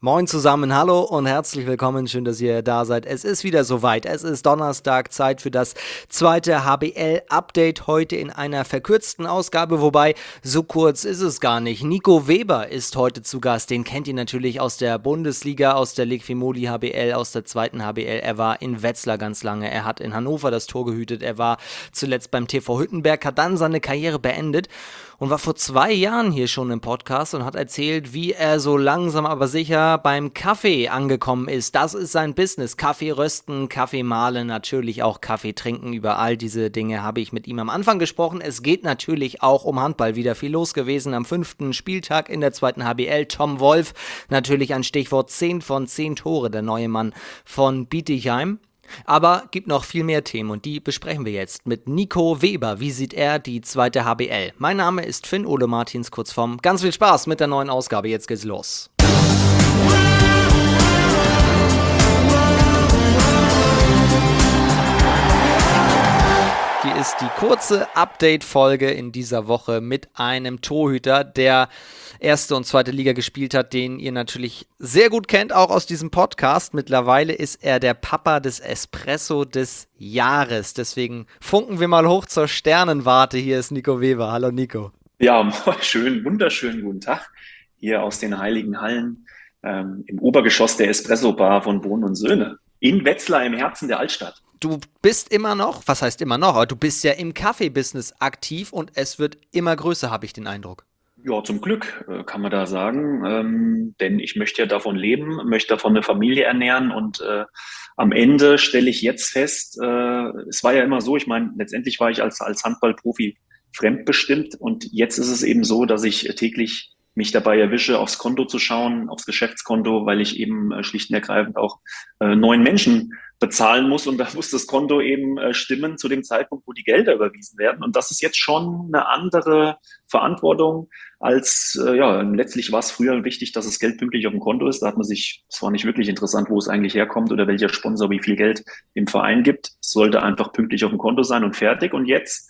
Moin zusammen, hallo und herzlich willkommen, schön, dass ihr da seid. Es ist wieder soweit, es ist Donnerstag, Zeit für das zweite HBL-Update, heute in einer verkürzten Ausgabe, wobei so kurz ist es gar nicht. Nico Weber ist heute zu Gast, den kennt ihr natürlich aus der Bundesliga, aus der Liqui-Moly HBL, aus der zweiten HBL. Er war in Wetzlar ganz lange, er hat in Hannover das Tor gehütet, er war zuletzt beim TV Hüttenberg, hat dann seine Karriere beendet und war vor 2 Jahren hier schon im Podcast und hat erzählt, wie er so langsam aber sicher beim Kaffee angekommen ist. Das ist sein Business. Kaffee rösten, Kaffee mahlen, natürlich auch Kaffee trinken. Über all diese Dinge habe ich mit ihm am Anfang gesprochen. Es geht natürlich auch um Handball. Wieder viel los gewesen am 5. Spieltag in der zweiten HBL. Tom Wolf, natürlich ein Stichwort, 10 von 10 Tore, der neue Mann von Bietigheim. Aber gibt noch viel mehr Themen und die besprechen wir jetzt mit Nico Weber. Wie sieht er die zweite HBL? Mein Name ist Finn Ole Martins, Kurzform. Ganz viel Spaß mit der neuen Ausgabe. Jetzt geht's los. Hier ist die kurze Update-Folge in dieser Woche mit einem Torhüter, der erste und zweite Liga gespielt hat, den ihr natürlich sehr gut kennt, auch aus diesem Podcast. Mittlerweile ist er der Papa des Espresso des Jahres. Deswegen funken wir mal hoch zur Sternenwarte. Hier ist Nico Weber. Hallo Nico. Ja, wunderschönen guten Tag hier aus den Heiligen Hallen im Obergeschoss der Espresso Bar von Bohn und Söhne in Wetzlar im Herzen der Altstadt. Du bist immer noch, was heißt immer noch, aber du bist ja im Kaffee-Business aktiv und es wird immer größer, habe ich den Eindruck. Ja, zum Glück kann man da sagen, denn ich möchte ja davon leben, möchte davon eine Familie ernähren und am Ende stelle ich jetzt fest, es war ja immer so, ich meine, letztendlich war ich als Handballprofi fremdbestimmt und jetzt ist es eben so, dass ich täglich mich dabei erwische, aufs Konto zu schauen, aufs Geschäftskonto, weil ich eben schlicht und ergreifend auch 9 Menschen bezahlen muss und da muss das Konto eben stimmen zu dem Zeitpunkt, wo die Gelder überwiesen werden. Und das ist jetzt schon eine andere Verantwortung als, ja, letztlich war es früher wichtig, dass das Geld pünktlich auf dem Konto ist. Da hat man sich, es war nicht wirklich interessant, wo es eigentlich herkommt oder welcher Sponsor wie viel Geld im Verein gibt. Es sollte einfach pünktlich auf dem Konto sein und fertig. Und jetzt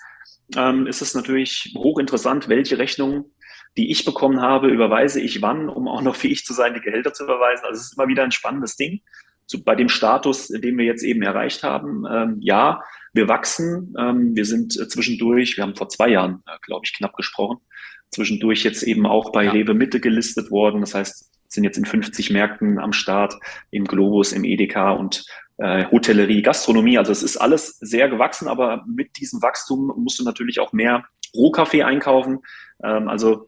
ist es natürlich hochinteressant, welche Rechnungen, die ich bekommen habe, überweise ich wann, um auch noch fähig zu sein, die Gehälter zu überweisen. Also es ist immer wieder ein spannendes Ding. Bei dem Status, den wir jetzt eben erreicht haben, ja, wir wachsen. Wir sind zwischendurch, wir haben vor 2 Jahren, glaube ich, knapp gesprochen, zwischendurch jetzt eben auch bei Ja. Rewe Mitte gelistet worden. Das heißt, sind jetzt in 50 Märkten am Start, im Globus, im Edeka und Hotellerie, Gastronomie. Also es ist alles sehr gewachsen, aber mit diesem Wachstum musst du natürlich auch mehr Rohkaffee einkaufen. Also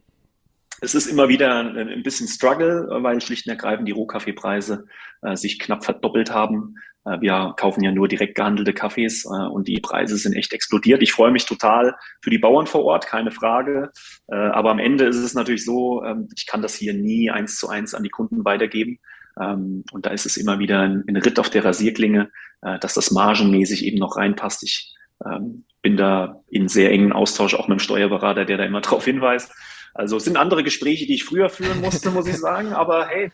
es ist immer wieder ein bisschen Struggle, weil schlicht und ergreifend die Rohkaffeepreise sich knapp verdoppelt haben. Wir kaufen ja nur direkt gehandelte Kaffees und die Preise sind echt explodiert. Ich freue mich total für die Bauern vor Ort, keine Frage. Aber am Ende ist es natürlich so, ich kann das hier nie 1:1 an die Kunden weitergeben. Und da ist es immer wieder ein Ritt auf der Rasierklinge, dass das margenmäßig eben noch reinpasst. Ich bin da in sehr engen Austausch auch mit dem Steuerberater, der da immer drauf hinweist. Also es sind andere Gespräche, die ich früher führen musste, muss ich sagen, aber hey,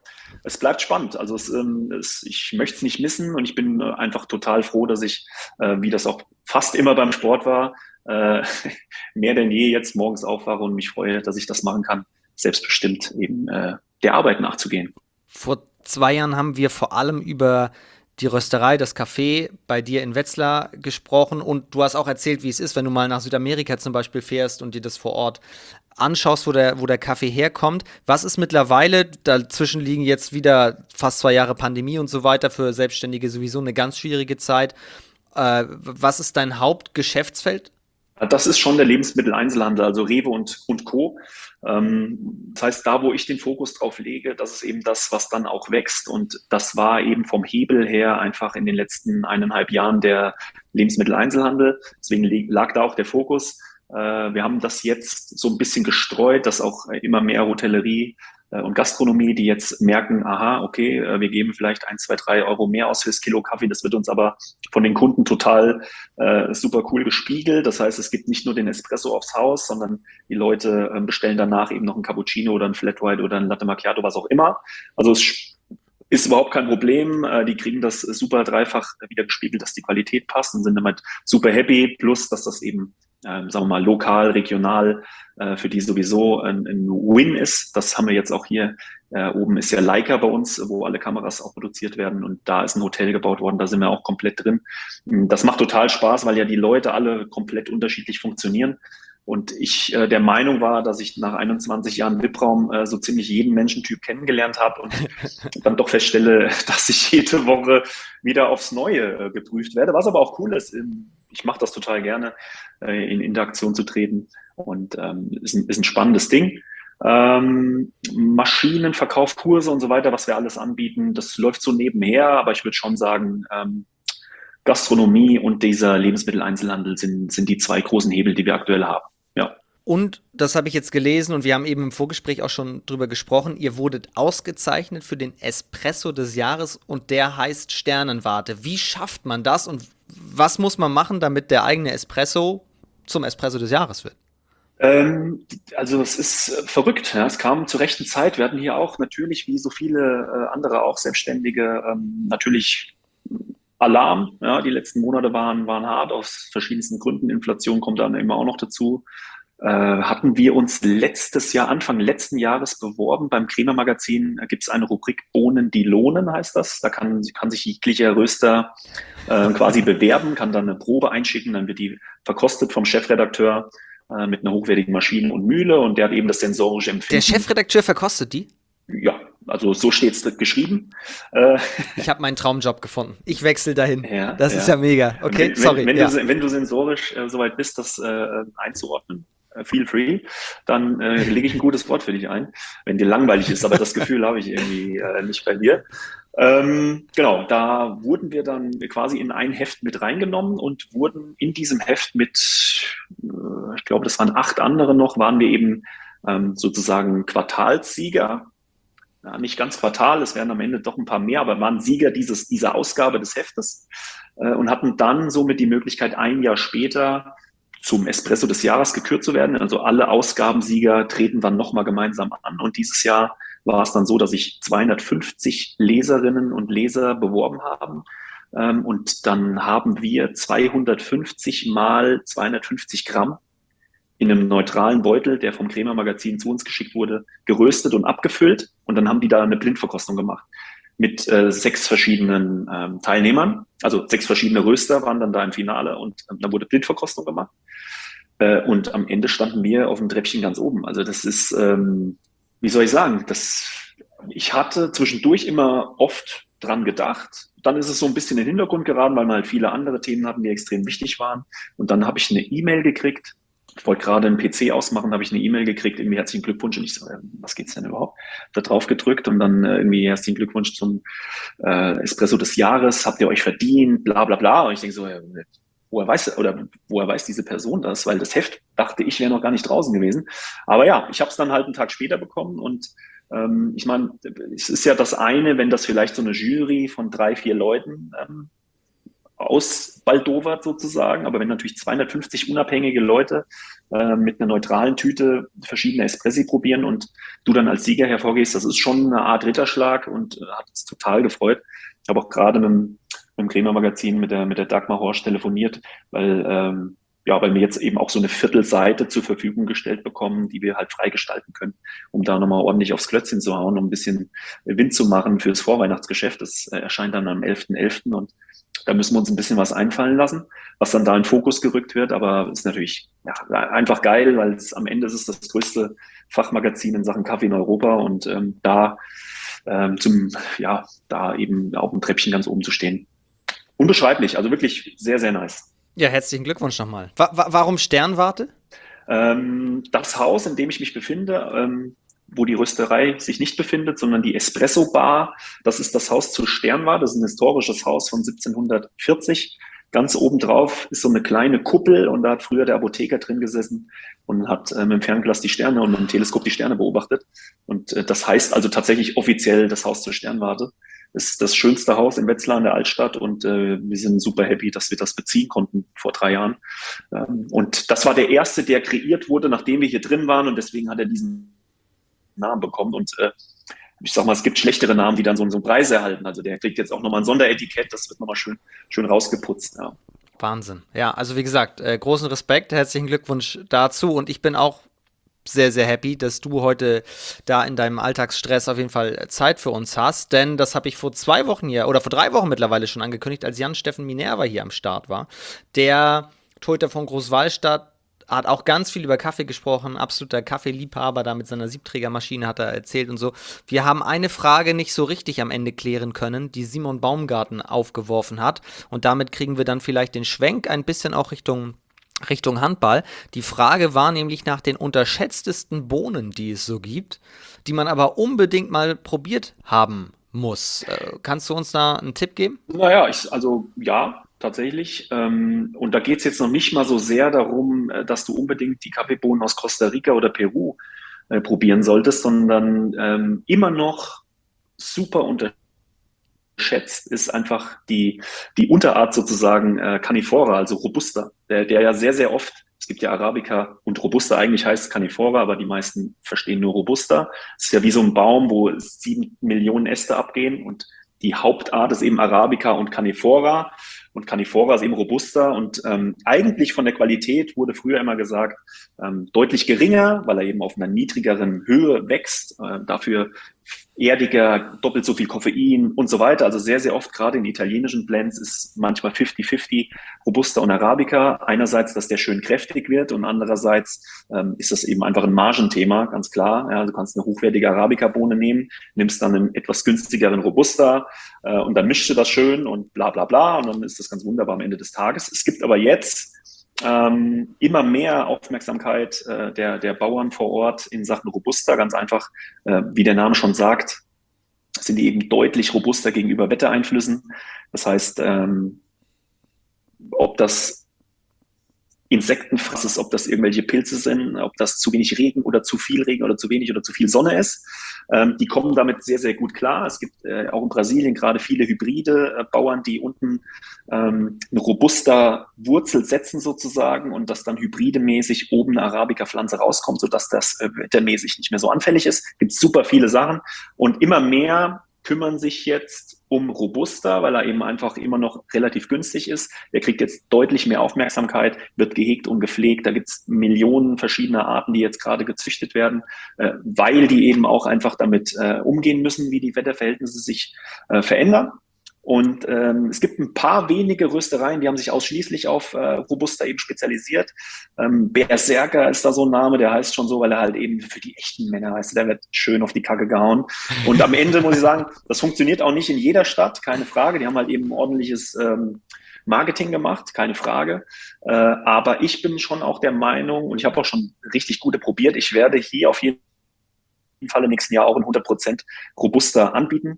es bleibt spannend. Also ich möchte es nicht missen und ich bin einfach total froh, dass ich, wie das auch fast immer beim Sport war, äh, mehr denn je jetzt morgens aufwache und mich freue, dass ich das machen kann, selbstbestimmt eben der Arbeit nachzugehen. Vor 2 Jahren haben wir vor allem über die Rösterei, das Café bei dir in Wetzlar gesprochen und du hast auch erzählt, wie es ist, wenn du mal nach Südamerika zum Beispiel fährst und dir das vor Ort anschaust, wo der Kaffee herkommt. Was ist mittlerweile, dazwischen liegen jetzt wieder fast 2 Jahre Pandemie und so weiter, für Selbstständige sowieso eine ganz schwierige Zeit. Was ist dein Hauptgeschäftsfeld? Das ist schon der Lebensmitteleinzelhandel, also Rewe und Co. Das heißt, da, wo ich den Fokus drauf lege, das ist eben das, was dann auch wächst. Und das war eben vom Hebel her einfach in den letzten 1,5 Jahren der Lebensmitteleinzelhandel. Deswegen lag da auch der Fokus. Wir haben das jetzt so ein bisschen gestreut, dass auch immer mehr Hotellerie und Gastronomie, die jetzt merken, aha, okay, wir geben vielleicht 1, 2, 3 € mehr aus fürs Kilo Kaffee. Das wird uns aber von den Kunden total super cool gespiegelt. Das heißt, es gibt nicht nur den Espresso aufs Haus, sondern die Leute bestellen danach eben noch einen Cappuccino oder einen Flat White oder einen Latte Macchiato, was auch immer. Also es ist überhaupt kein Problem. Die kriegen das super dreifach wieder gespiegelt, dass die Qualität passt und sind damit super happy. Plus, dass das eben, sagen wir mal, lokal, regional für die sowieso ein Win ist. Das haben wir jetzt auch hier Oben ist ja Leica bei uns, wo alle Kameras auch produziert werden. Und da ist ein Hotel gebaut worden, da sind wir auch komplett drin. Das macht total Spaß, weil ja die Leute alle komplett unterschiedlich funktionieren. Und ich der Meinung war, dass ich nach 21 Jahren VIP-Raum so ziemlich jeden Menschentyp kennengelernt habe und dann doch feststelle, dass ich jede Woche wieder aufs Neue geprüft werde. Was aber auch cool ist, ich mache das total gerne, in Interaktion zu treten. Und ist ein spannendes Ding. Maschinenverkauf, Kurse und so weiter, was wir alles anbieten, das läuft so nebenher, aber ich würde schon sagen, Gastronomie und dieser Lebensmitteleinzelhandel sind die zwei großen Hebel, die wir aktuell haben. Ja. Und das habe ich jetzt gelesen und wir haben eben im Vorgespräch auch schon drüber gesprochen. Ihr wurdet ausgezeichnet für den Espresso des Jahres und der heißt Sternenwarte. Wie schafft man das und was muss man machen, damit der eigene Espresso zum Espresso des Jahres wird? Also es ist verrückt. Ja. Es kam zur rechten Zeit. Wir hatten hier auch natürlich, wie so viele andere auch Selbstständige, natürlich Alarm. Ja. Die letzten Monate waren hart aus verschiedensten Gründen. Inflation kommt dann immer auch noch dazu. Hatten wir uns Anfang letzten Jahres beworben. Beim Crema Magazin gibt es eine Rubrik Bohnen, die lohnen, heißt das. Da kann sich jeglicher Röster quasi bewerben, kann dann eine Probe einschicken, dann wird die verkostet vom Chefredakteur mit einer hochwertigen Maschine und Mühle und der hat eben das sensorische Empfinden. Der Chefredakteur verkostet die? Ja, also so steht es geschrieben. Ich habe meinen Traumjob gefunden. Ich wechsle dahin. Ja, das ist ja mega. Okay, sorry. Wenn du sensorisch soweit bist, das einzuordnen, feel free, dann lege ich ein gutes Wort für dich ein, wenn dir langweilig ist, aber das Gefühl habe ich irgendwie nicht bei dir. Genau, da wurden wir dann quasi in ein Heft mit reingenommen und wurden in diesem Heft mit, ich glaube, das waren 8 andere noch, waren wir eben sozusagen Quartalssieger. Ja, nicht ganz Quartal, es werden am Ende doch ein paar mehr, aber waren Sieger dieser Ausgabe des Heftes und hatten dann somit die Möglichkeit, ein Jahr später zum Espresso des Jahres gekürt zu werden. Also alle Ausgabensieger treten dann nochmal gemeinsam an. Und dieses Jahr war es dann so, dass sich 250 Leserinnen und Leser beworben haben. Und dann haben wir 250 mal 250 Gramm in einem neutralen Beutel, der vom Crema Magazin zu uns geschickt wurde, geröstet und abgefüllt. Und dann haben die da eine Blindverkostung gemacht mit 6 verschiedenen Teilnehmern. Also 6 verschiedene Röster waren dann da im Finale und da wurde Blindverkostung gemacht. Und am Ende standen wir auf dem Treppchen ganz oben. Also das ist, wie soll ich sagen, ich hatte zwischendurch immer oft dran gedacht. Dann ist es so ein bisschen in den Hintergrund geraten, weil wir halt viele andere Themen hatten, die extrem wichtig waren. Und dann habe ich eine E-Mail gekriegt. Ich wollte gerade einen PC ausmachen, habe ich eine E-Mail gekriegt, irgendwie herzlichen Glückwunsch. Und ich so, was geht's denn überhaupt? Da drauf gedrückt und dann irgendwie herzlichen Glückwunsch zum Espresso des Jahres. Habt ihr euch verdient? Bla bla bla. Und ich denke so, woher weiß diese Person das? Weil das Heft, dachte ich, wäre noch gar nicht draußen gewesen. Aber ja, ich habe es dann halt einen Tag später bekommen und ich meine, es ist ja das eine, wenn das vielleicht so eine Jury von 3, 4 Leuten ausbaldowert sozusagen, aber wenn natürlich 250 unabhängige Leute mit einer neutralen Tüte verschiedene Espressi probieren und du dann als Sieger hervorgehst, das ist schon eine Art Ritterschlag und hat uns total gefreut. Ich habe auch gerade mit dem Crema Magazin mit der Dagmar Horsch telefoniert, weil wir jetzt eben auch so eine Viertelseite zur Verfügung gestellt bekommen, die wir halt freigestalten können, um da nochmal ordentlich aufs Klötzchen zu hauen, um ein bisschen Wind zu machen fürs Vorweihnachtsgeschäft. Das erscheint dann am 11.11. und da müssen wir uns ein bisschen was einfallen lassen, was dann da in Fokus gerückt wird. Aber ist natürlich einfach geil, weil am Ende ist es das größte Fachmagazin in Sachen Kaffee in Europa und da eben auf dem Treppchen ganz oben zu stehen. Unbeschreiblich, also wirklich sehr, sehr nice. Ja, herzlichen Glückwunsch nochmal. Warum Sternwarte? Das Haus, in dem ich mich befinde, wo die Rösterei sich nicht befindet, sondern die Espresso Bar, das ist das Haus zur Sternwarte. Das ist ein historisches Haus von 1740. Ganz oben drauf ist so eine kleine Kuppel und da hat früher der Apotheker drin gesessen und hat mit dem Fernglas die Sterne und mit dem Teleskop die Sterne beobachtet. Und das heißt also tatsächlich offiziell das Haus zur Sternwarte. Ist das schönste Haus in Wetzlar in der Altstadt und wir sind super happy, dass wir das beziehen konnten vor 3 Jahren. Und das war der erste, der kreiert wurde, nachdem wir hier drin waren und deswegen hat er diesen Namen bekommen. Und ich sag mal, es gibt schlechtere Namen, die dann so einen Preis erhalten. Also der kriegt jetzt auch nochmal ein Sonderetikett, das wird nochmal schön rausgeputzt. Ja. Wahnsinn. Ja, also wie gesagt, großen Respekt, herzlichen Glückwunsch dazu und ich bin auch sehr, sehr happy, dass du heute da in deinem Alltagsstress auf jeden Fall Zeit für uns hast, denn das habe ich vor 2 Wochen hier oder vor 3 Wochen mittlerweile schon angekündigt, als Jan-Steffen Minerva hier am Start war. Der Torhüter von Großwallstadt hat auch ganz viel über Kaffee gesprochen, absoluter Kaffeeliebhaber, da mit seiner Siebträgermaschine hat er erzählt und so. Wir haben eine Frage nicht so richtig am Ende klären können, die Simon Baumgarten aufgeworfen hat und damit kriegen wir dann vielleicht den Schwenk ein bisschen auch Richtung Handball. Die Frage war nämlich nach den unterschätztesten Bohnen, die es so gibt, die man aber unbedingt mal probiert haben muss. Kannst du uns da einen Tipp geben? Naja, also ja, tatsächlich. Und da geht es jetzt noch nicht mal so sehr darum, dass du unbedingt die Kaffeebohnen aus Costa Rica oder Peru probieren solltest, sondern immer noch super schätzt, ist einfach die Unterart sozusagen Canephora, also Robusta, der ja sehr, sehr oft, es gibt ja Arabica und Robusta, eigentlich heißt es Canephora, aber die meisten verstehen nur Robusta. Es ist ja wie so ein Baum, wo 7 Millionen Äste abgehen und die Hauptart ist eben Arabica und Canephora. Und Canephora ist eben Robusta und eigentlich von der Qualität wurde früher immer gesagt, deutlich geringer, weil er eben auf einer niedrigeren Höhe wächst, dafür erdiger, doppelt so viel Koffein und so weiter. Also sehr, sehr oft, gerade in italienischen Blends, ist manchmal 50-50 Robusta und Arabica. Einerseits, dass der schön kräftig wird und andererseits ist das eben einfach ein Margenthema, ganz klar. Ja, du kannst eine hochwertige Arabica-Bohne nehmen, nimmst dann einen etwas günstigeren Robusta und dann mischst du das schön und bla bla bla und dann ist das ganz wunderbar am Ende des Tages. Es gibt aber jetzt immer mehr Aufmerksamkeit der Bauern vor Ort in Sachen Robusta. Ganz einfach, wie der Name schon sagt, sind die eben deutlich robuster gegenüber Wettereinflüssen. Das heißt, ob das Insektenfraß ist, ob das irgendwelche Pilze sind, ob das zu wenig Regen oder zu viel Regen oder zu wenig oder zu viel Sonne ist. Die kommen damit sehr, sehr gut klar. Es gibt auch in Brasilien gerade viele hybride Bauern, die unten eine robuster Wurzel setzen sozusagen und dass dann hybridemäßig oben eine Arabica-Pflanze rauskommt, sodass das wettermäßig nicht mehr so anfällig ist. Gibt super viele Sachen und immer mehr kümmern sich jetzt um Robusta, weil er eben einfach immer noch relativ günstig ist. Der kriegt jetzt deutlich mehr Aufmerksamkeit, wird gehegt und gepflegt. Da gibt es Millionen verschiedener Arten, die jetzt gerade gezüchtet werden, weil die eben auch einfach damit umgehen müssen, wie die Wetterverhältnisse sich verändern. Und es gibt ein paar wenige Röstereien, die haben sich ausschließlich auf Robusta eben spezialisiert. Berserker ist da so ein Name, der heißt schon so, weil er halt eben für die echten Männer heißt. Der wird schön auf die Kacke gehauen. Und am Ende muss ich sagen, das funktioniert auch nicht in jeder Stadt, keine Frage. Die haben halt eben ein ordentliches Marketing gemacht, keine Frage. Aber ich bin schon auch der Meinung, und ich habe auch schon richtig gute probiert, ich werde hier auf jeden Fall im nächsten Jahr auch ein 100% Robusta anbieten.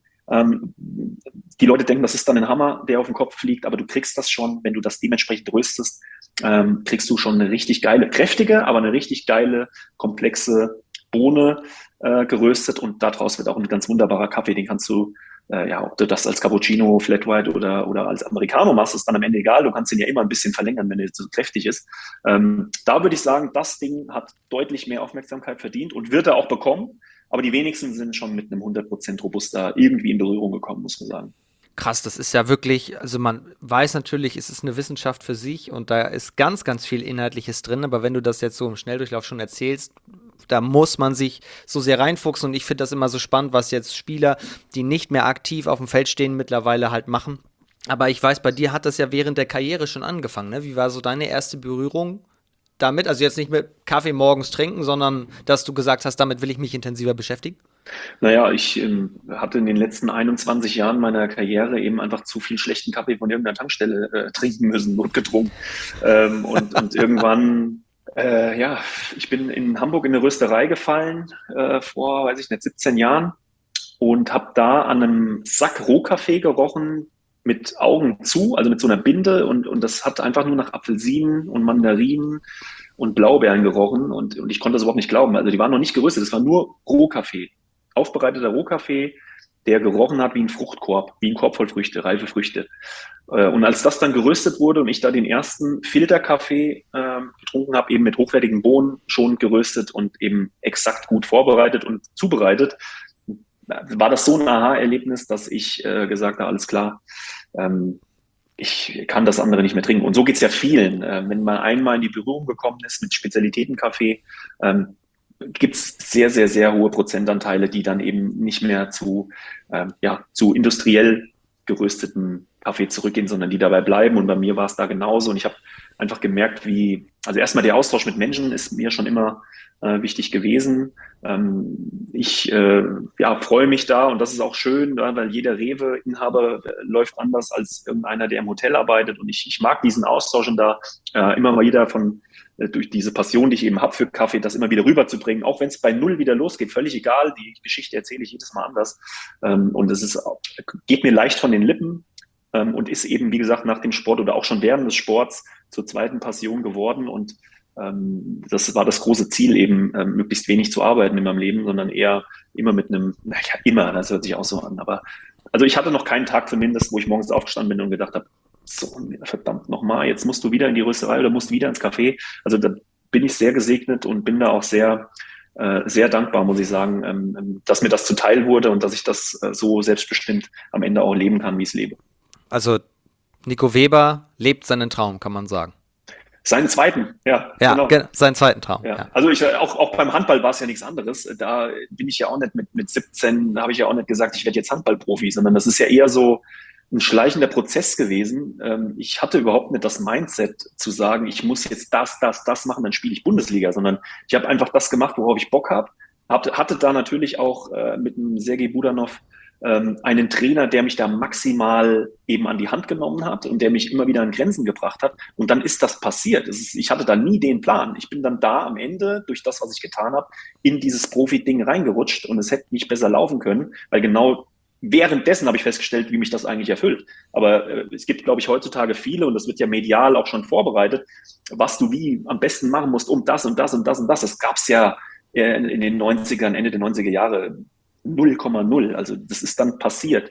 Die Leute denken, das ist dann ein Hammer, der auf den Kopf fliegt, aber du kriegst das schon, wenn du das dementsprechend röstest, kriegst du schon eine richtig geile, kräftige, aber eine richtig geile, komplexe Bohne geröstet und daraus wird auch ein ganz wunderbarer Kaffee, den kannst du, ja, ob du das als Cappuccino, Flat White oder als Americano machst, ist dann am Ende egal, du kannst den ja immer ein bisschen verlängern, wenn der zu kräftig ist. Da würde ich sagen, das Ding hat deutlich mehr Aufmerksamkeit verdient und wird er auch bekommen. Aber die wenigsten sind schon mit einem 100% Robusta irgendwie in Berührung gekommen, muss man sagen. Krass, das ist ja wirklich, also man weiß natürlich, es ist eine Wissenschaft für sich und da ist ganz, ganz viel Inhaltliches drin, aber wenn du das jetzt so im Schnelldurchlauf schon erzählst, da muss man sich so sehr reinfuchsen und ich finde das immer so spannend, was jetzt Spieler, die nicht mehr aktiv auf dem Feld stehen, mittlerweile halt machen. Aber ich weiß, bei dir hat das ja während der Karriere schon angefangen, ne? Wie war so deine erste Berührung damit? Also jetzt nicht mit Kaffee morgens trinken, sondern dass du gesagt hast, damit will ich mich intensiver beschäftigen? Naja, ich hatte in den letzten 21 Jahren meiner Karriere eben einfach zu viel schlechten Kaffee von irgendeiner Tankstelle trinken müssen, notgedrungen. Und irgendwann, ja, ich bin in Hamburg in eine Rösterei gefallen vor, weiß ich nicht, 17 Jahren und habe da an einem Sack Rohkaffee gerochen mit Augen zu, also mit so einer Binde und das hat einfach nur nach Apfelsinen und Mandarinen und Blaubeeren gerochen und ich konnte das überhaupt nicht glauben. Also die waren noch nicht geröstet, das war nur Rohkaffee. Aufbereiteter Rohkaffee, der gerochen hat wie ein Fruchtkorb, wie ein Korb voll Früchte, reife Früchte. Und als das dann geröstet wurde und ich da den ersten Filterkaffee getrunken habe, eben mit hochwertigen Bohnen schon geröstet und eben exakt gut vorbereitet und zubereitet, war das so ein Aha-Erlebnis, dass ich gesagt habe, alles klar, ich kann das andere nicht mehr trinken. Und so geht's ja vielen. Wenn man einmal in die Berührung gekommen ist mit Spezialitätenkaffee, gibt es sehr, sehr, sehr hohe Prozentanteile, die dann eben nicht mehr zu industriell gerösteten Kaffee zurückgehen, sondern die dabei bleiben. Und bei mir war es da genauso. Und ich habe einfach gemerkt, also erstmal der Austausch mit Menschen ist mir schon immer wichtig gewesen. Ich freue mich da und das ist auch schön, ja, weil jeder Rewe-Inhaber läuft anders als irgendeiner, der im Hotel arbeitet. Und ich mag diesen Austausch und da immer mal wieder durch diese Passion, die ich eben habe für Kaffee, das immer wieder rüberzubringen, auch wenn es bei Null wieder losgeht, völlig egal, die Geschichte erzähle ich jedes Mal anders. Und geht mir leicht von den Lippen und ist eben, wie gesagt, nach dem Sport oder auch schon während des Sports zur zweiten Passion geworden. Und das war das große Ziel, eben möglichst wenig zu arbeiten in meinem Leben, sondern eher immer mit immer, das hört sich auch so an. Aber also ich hatte noch keinen Tag zumindest, wo ich morgens aufgestanden bin und gedacht habe, so, verdammt nochmal, jetzt musst du wieder in die Rösterei oder musst wieder ins Café. Also da bin ich sehr gesegnet und bin da auch sehr dankbar, muss ich sagen, dass mir das zuteil wurde und dass ich das so selbstbestimmt am Ende auch leben kann, wie ich es lebe. Also Nico Weber lebt seinen Traum, kann man sagen. Seinen zweiten, ja, Ja, genau. seinen zweiten Traum. Ja, Ja. also auch beim Handball war es ja nichts anderes. Da bin ich ja auch nicht mit 17, da habe ich ja auch nicht gesagt, ich werde jetzt Handballprofi, sondern das ist ja eher so ein schleichender Prozess gewesen. Ich hatte überhaupt nicht das Mindset zu sagen, ich muss jetzt das machen, dann spiele ich Bundesliga, sondern ich habe einfach das gemacht, worauf ich Bock habe. Hatte da natürlich auch mit dem Sergei Budanov einen Trainer, der mich da maximal eben an die Hand genommen hat und der mich immer wieder an Grenzen gebracht hat. Und dann ist das passiert. Ich hatte da nie den Plan. Ich bin dann da am Ende, durch das, was ich getan habe, in dieses Profi-Ding reingerutscht und es hätte nicht besser laufen können, weil genau währenddessen habe ich festgestellt, wie mich das eigentlich erfüllt. Aber es gibt, glaube ich, heutzutage viele, und das wird ja medial auch schon vorbereitet, was du wie am besten machen musst, um das und das und das und das. Das gab es ja in den 90ern, Ende der 90er Jahre 0,0. Also das ist dann passiert.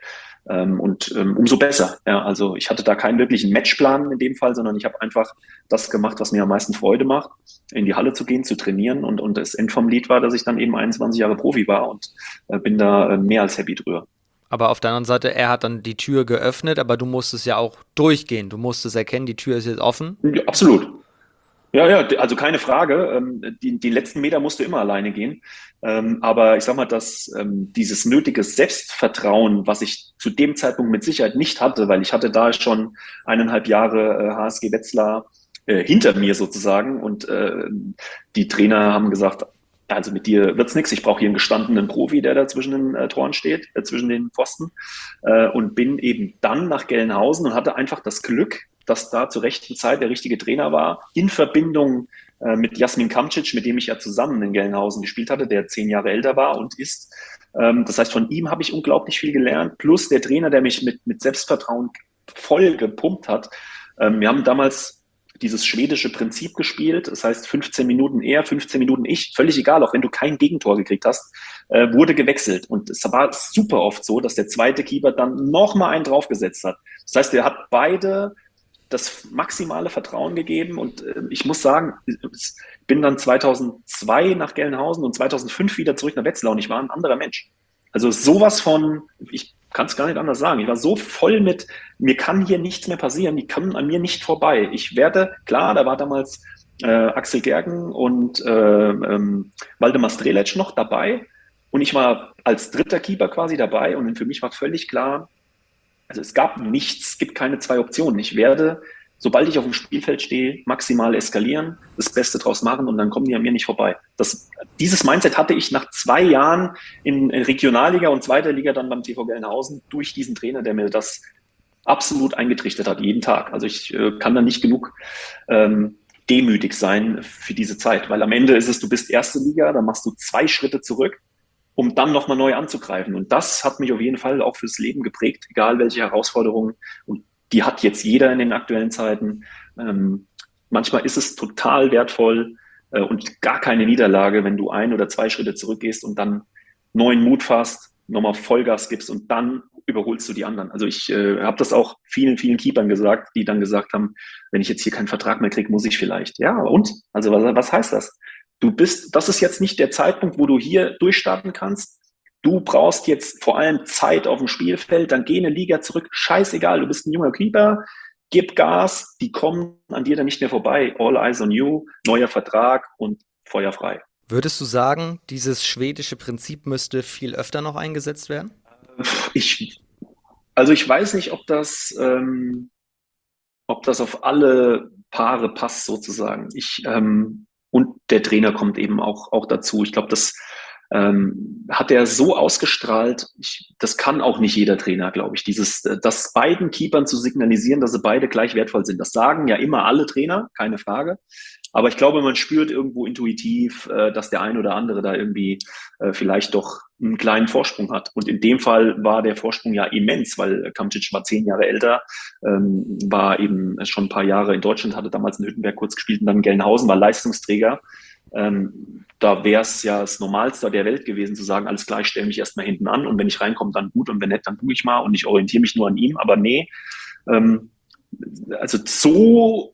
Umso besser. Ja, also ich hatte da keinen wirklichen Matchplan in dem Fall, sondern ich habe einfach das gemacht, was mir am meisten Freude macht, in die Halle zu gehen, zu trainieren. Und das End vom Lied war, dass ich dann eben 21 Jahre Profi war und bin da mehr als happy drüber. Aber auf der anderen Seite, er hat dann die Tür geöffnet, aber du musstest ja auch durchgehen. Du musstest erkennen, die Tür ist jetzt offen. Ja, absolut. Ja, ja, also keine Frage. Die letzten Meter musst du immer alleine gehen. Aber ich sag mal, dass dieses nötige Selbstvertrauen, was ich zu dem Zeitpunkt mit Sicherheit nicht hatte, weil ich hatte da schon 1,5 Jahre HSG Wetzlar hinter mir sozusagen und die Trainer haben gesagt, also mit dir wird's nichts. Ich brauche hier einen gestandenen Profi, der da zwischen den Toren steht, zwischen den Pfosten. Und bin eben dann nach Gelnhausen und hatte einfach das Glück, dass da zur rechten Zeit der richtige Trainer war, in Verbindung mit Jasmin Kamcic, mit dem ich ja zusammen in Gelnhausen gespielt hatte, der 10 Jahre älter war und ist. Das heißt, von ihm habe ich unglaublich viel gelernt, plus der Trainer, der mich mit Selbstvertrauen voll gepumpt hat. Wir haben damals dieses schwedische Prinzip gespielt. Das heißt, 15 Minuten er, 15 Minuten ich, völlig egal, auch wenn du kein Gegentor gekriegt hast, wurde gewechselt. Und es war super oft so, dass der zweite Keeper dann nochmal einen draufgesetzt hat. Das heißt, er hat beide das maximale Vertrauen gegeben. Und ich muss sagen, ich bin dann 2002 nach Gelnhausen und 2005 wieder zurück nach Wetzlar und ich war ein anderer Mensch. Also sowas von, ich kann es gar nicht anders sagen. Ich war so voll mit, mir kann hier nichts mehr passieren, die kommen an mir nicht vorbei. Ich werde, klar, da war damals Axel Gergen und Waldemar Strelec noch dabei und ich war als dritter Keeper quasi dabei und für mich war völlig klar, also es gab nichts, es gibt keine zwei Optionen. Ich werde, sobald ich auf dem Spielfeld stehe, maximal eskalieren, das Beste draus machen und dann kommen die an mir nicht vorbei. Dieses Mindset hatte ich nach 2 Jahren in Regionalliga und zweiter Liga dann beim TV Gelnhausen durch diesen Trainer, der mir das absolut eingetrichtert hat, jeden Tag. Also ich kann da nicht genug demütig sein für diese Zeit, weil am Ende ist es, du bist erste Liga, dann machst du 2 Schritte zurück, um dann nochmal neu anzugreifen. Und das hat mich auf jeden Fall auch fürs Leben geprägt, egal welche Herausforderungen. Und die hat jetzt jeder in den aktuellen Zeiten. Manchmal ist es total wertvoll und gar keine Niederlage, wenn du 1 oder 2 Schritte zurückgehst und dann neuen Mut fasst, nochmal Vollgas gibst und dann überholst du die anderen. Also ich habe das auch vielen, vielen Keepern gesagt, die dann gesagt haben, wenn ich jetzt hier keinen Vertrag mehr kriege, muss ich vielleicht. Ja, und? Also was heißt das? Das ist jetzt nicht der Zeitpunkt, wo du hier durchstarten kannst. Du brauchst jetzt vor allem Zeit auf dem Spielfeld, dann geh eine Liga zurück. Scheißegal, du bist ein junger Keeper, gib Gas, die kommen an dir dann nicht mehr vorbei. All eyes on you, neuer Vertrag und Feuer frei. Würdest du sagen, dieses schwedische Prinzip müsste viel öfter noch eingesetzt werden? Ich, also ich weiß nicht, ob das auf alle Paare passt sozusagen. Und der Trainer kommt eben auch dazu. Ich glaube, das hat er so ausgestrahlt. Das kann auch nicht jeder Trainer, glaube ich. Das beiden Keepern zu signalisieren, dass sie beide gleich wertvoll sind. Das sagen ja immer alle Trainer, keine Frage. Aber ich glaube, man spürt irgendwo intuitiv, dass der ein oder andere da irgendwie vielleicht doch einen kleinen Vorsprung hat. Und in dem Fall war der Vorsprung ja immens, weil Kamcic war 10 Jahre älter, war eben schon ein paar Jahre in Deutschland, hatte damals in Hüttenberg kurz gespielt und dann in Gelnhausen, war Leistungsträger. Da wäre es ja das Normalste der Welt gewesen, zu sagen, alles klar, ich stelle mich erstmal hinten an und wenn ich reinkomme, dann gut und wenn nicht, dann tue ich mal und ich orientiere mich nur an ihm. Aber nee, ähm, also so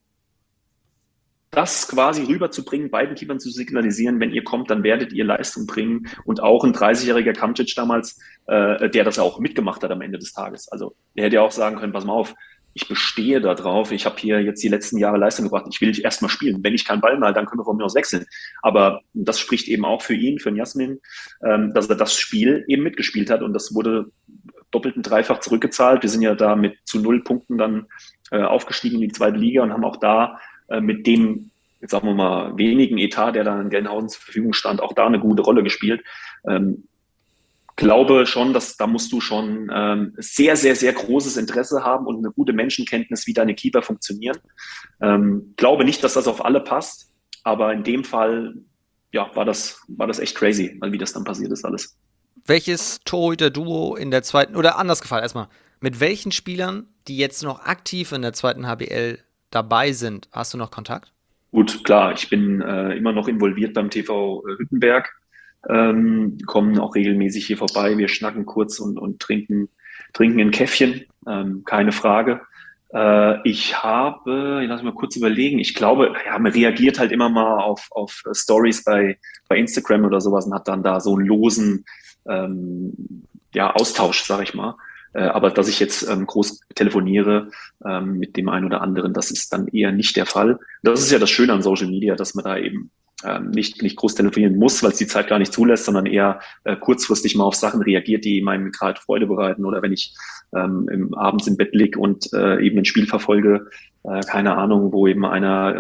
das quasi rüberzubringen, beiden Keepern zu signalisieren, wenn ihr kommt, dann werdet ihr Leistung bringen. Und auch ein 30-jähriger Kamcic damals, der das auch mitgemacht hat am Ende des Tages. Also der hätte ja auch sagen können, pass mal auf, ich bestehe da drauf, ich habe hier jetzt die letzten Jahre Leistung gebracht, ich will erstmal spielen. Wenn ich keinen Ball mal, dann können wir von mir aus wechseln. Aber das spricht eben auch für ihn, für den Jasmin, dass er das Spiel eben mitgespielt hat und das wurde doppelt und dreifach zurückgezahlt. Wir sind ja da mit zu 0 Punkten dann aufgestiegen in die zweite Liga und haben auch da mit dem, jetzt sagen wir mal, wenigen Etat, der dann in Gelnhausen zur Verfügung stand, auch da eine gute Rolle gespielt. Glaube schon, dass da musst du schon sehr, sehr, sehr großes Interesse haben und eine gute Menschenkenntnis, wie deine Keeper funktionieren. Glaube nicht, dass das auf alle passt, aber in dem Fall, ja, war das echt crazy, wie das dann passiert ist alles. Welches Torhüter-Duo in der zweiten, oder anders gefragt erstmal, mit welchen Spielern, die jetzt noch aktiv in der zweiten HBL dabei sind, hast du noch Kontakt? Gut, klar, ich bin immer noch involviert beim TV Hüttenberg, kommen auch regelmäßig hier vorbei. Wir schnacken kurz und trinken ein Käffchen, keine Frage. Lass mich mal kurz überlegen, ich glaube, ja, man reagiert halt immer mal auf Stories bei Instagram oder sowas und hat dann da so einen losen ja, Austausch, sag ich mal. Aber dass ich jetzt groß telefoniere mit dem einen oder anderen, das ist dann eher nicht der Fall. Das ist ja das Schöne an Social Media, dass man da eben nicht groß telefonieren muss, weil es die Zeit gar nicht zulässt, sondern eher kurzfristig mal auf Sachen reagiert, die meinem gerade Freude bereiten. Oder wenn ich abends im Bett lieg und eben ein Spiel verfolge, keine Ahnung, wo eben einer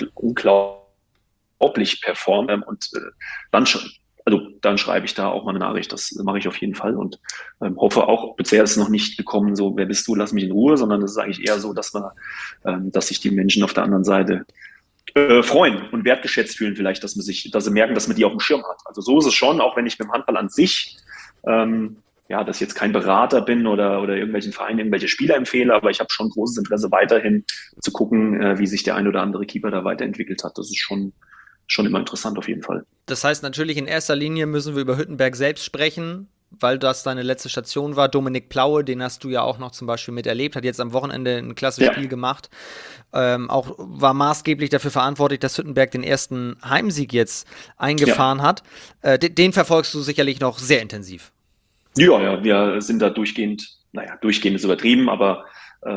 unglaublich performt dann schon. Also dann schreibe ich da auch mal eine Nachricht. Das mache ich auf jeden Fall und hoffe auch, bisher ist es noch nicht gekommen, so, wer bist du, lass mich in Ruhe, sondern es ist eigentlich eher so, dass sich die Menschen auf der anderen Seite freuen und wertgeschätzt fühlen vielleicht, dass sie merken, dass man die auf dem Schirm hat. Also so ist es schon, auch wenn ich mit dem Handball an sich, ja, dass ich jetzt kein Berater bin oder irgendwelchen Vereinen irgendwelche Spieler empfehle, aber ich habe schon großes Interesse weiterhin zu gucken, wie sich der ein oder andere Keeper da weiterentwickelt hat. Das ist schon immer interessant auf jeden Fall. Das heißt natürlich, in erster Linie müssen wir über Hüttenberg selbst sprechen, weil das deine letzte Station war. Dominik Plaue, den hast du ja auch noch zum Beispiel miterlebt, hat jetzt am Wochenende ein klasse Ja, Spiel gemacht. Auch war maßgeblich dafür verantwortlich, dass Hüttenberg den ersten Heimsieg jetzt ja. eingefahren hat. Den verfolgst du sicherlich noch sehr intensiv. Ja, ja, wir sind da durchgehend, naja, durchgehend ist übertrieben, aber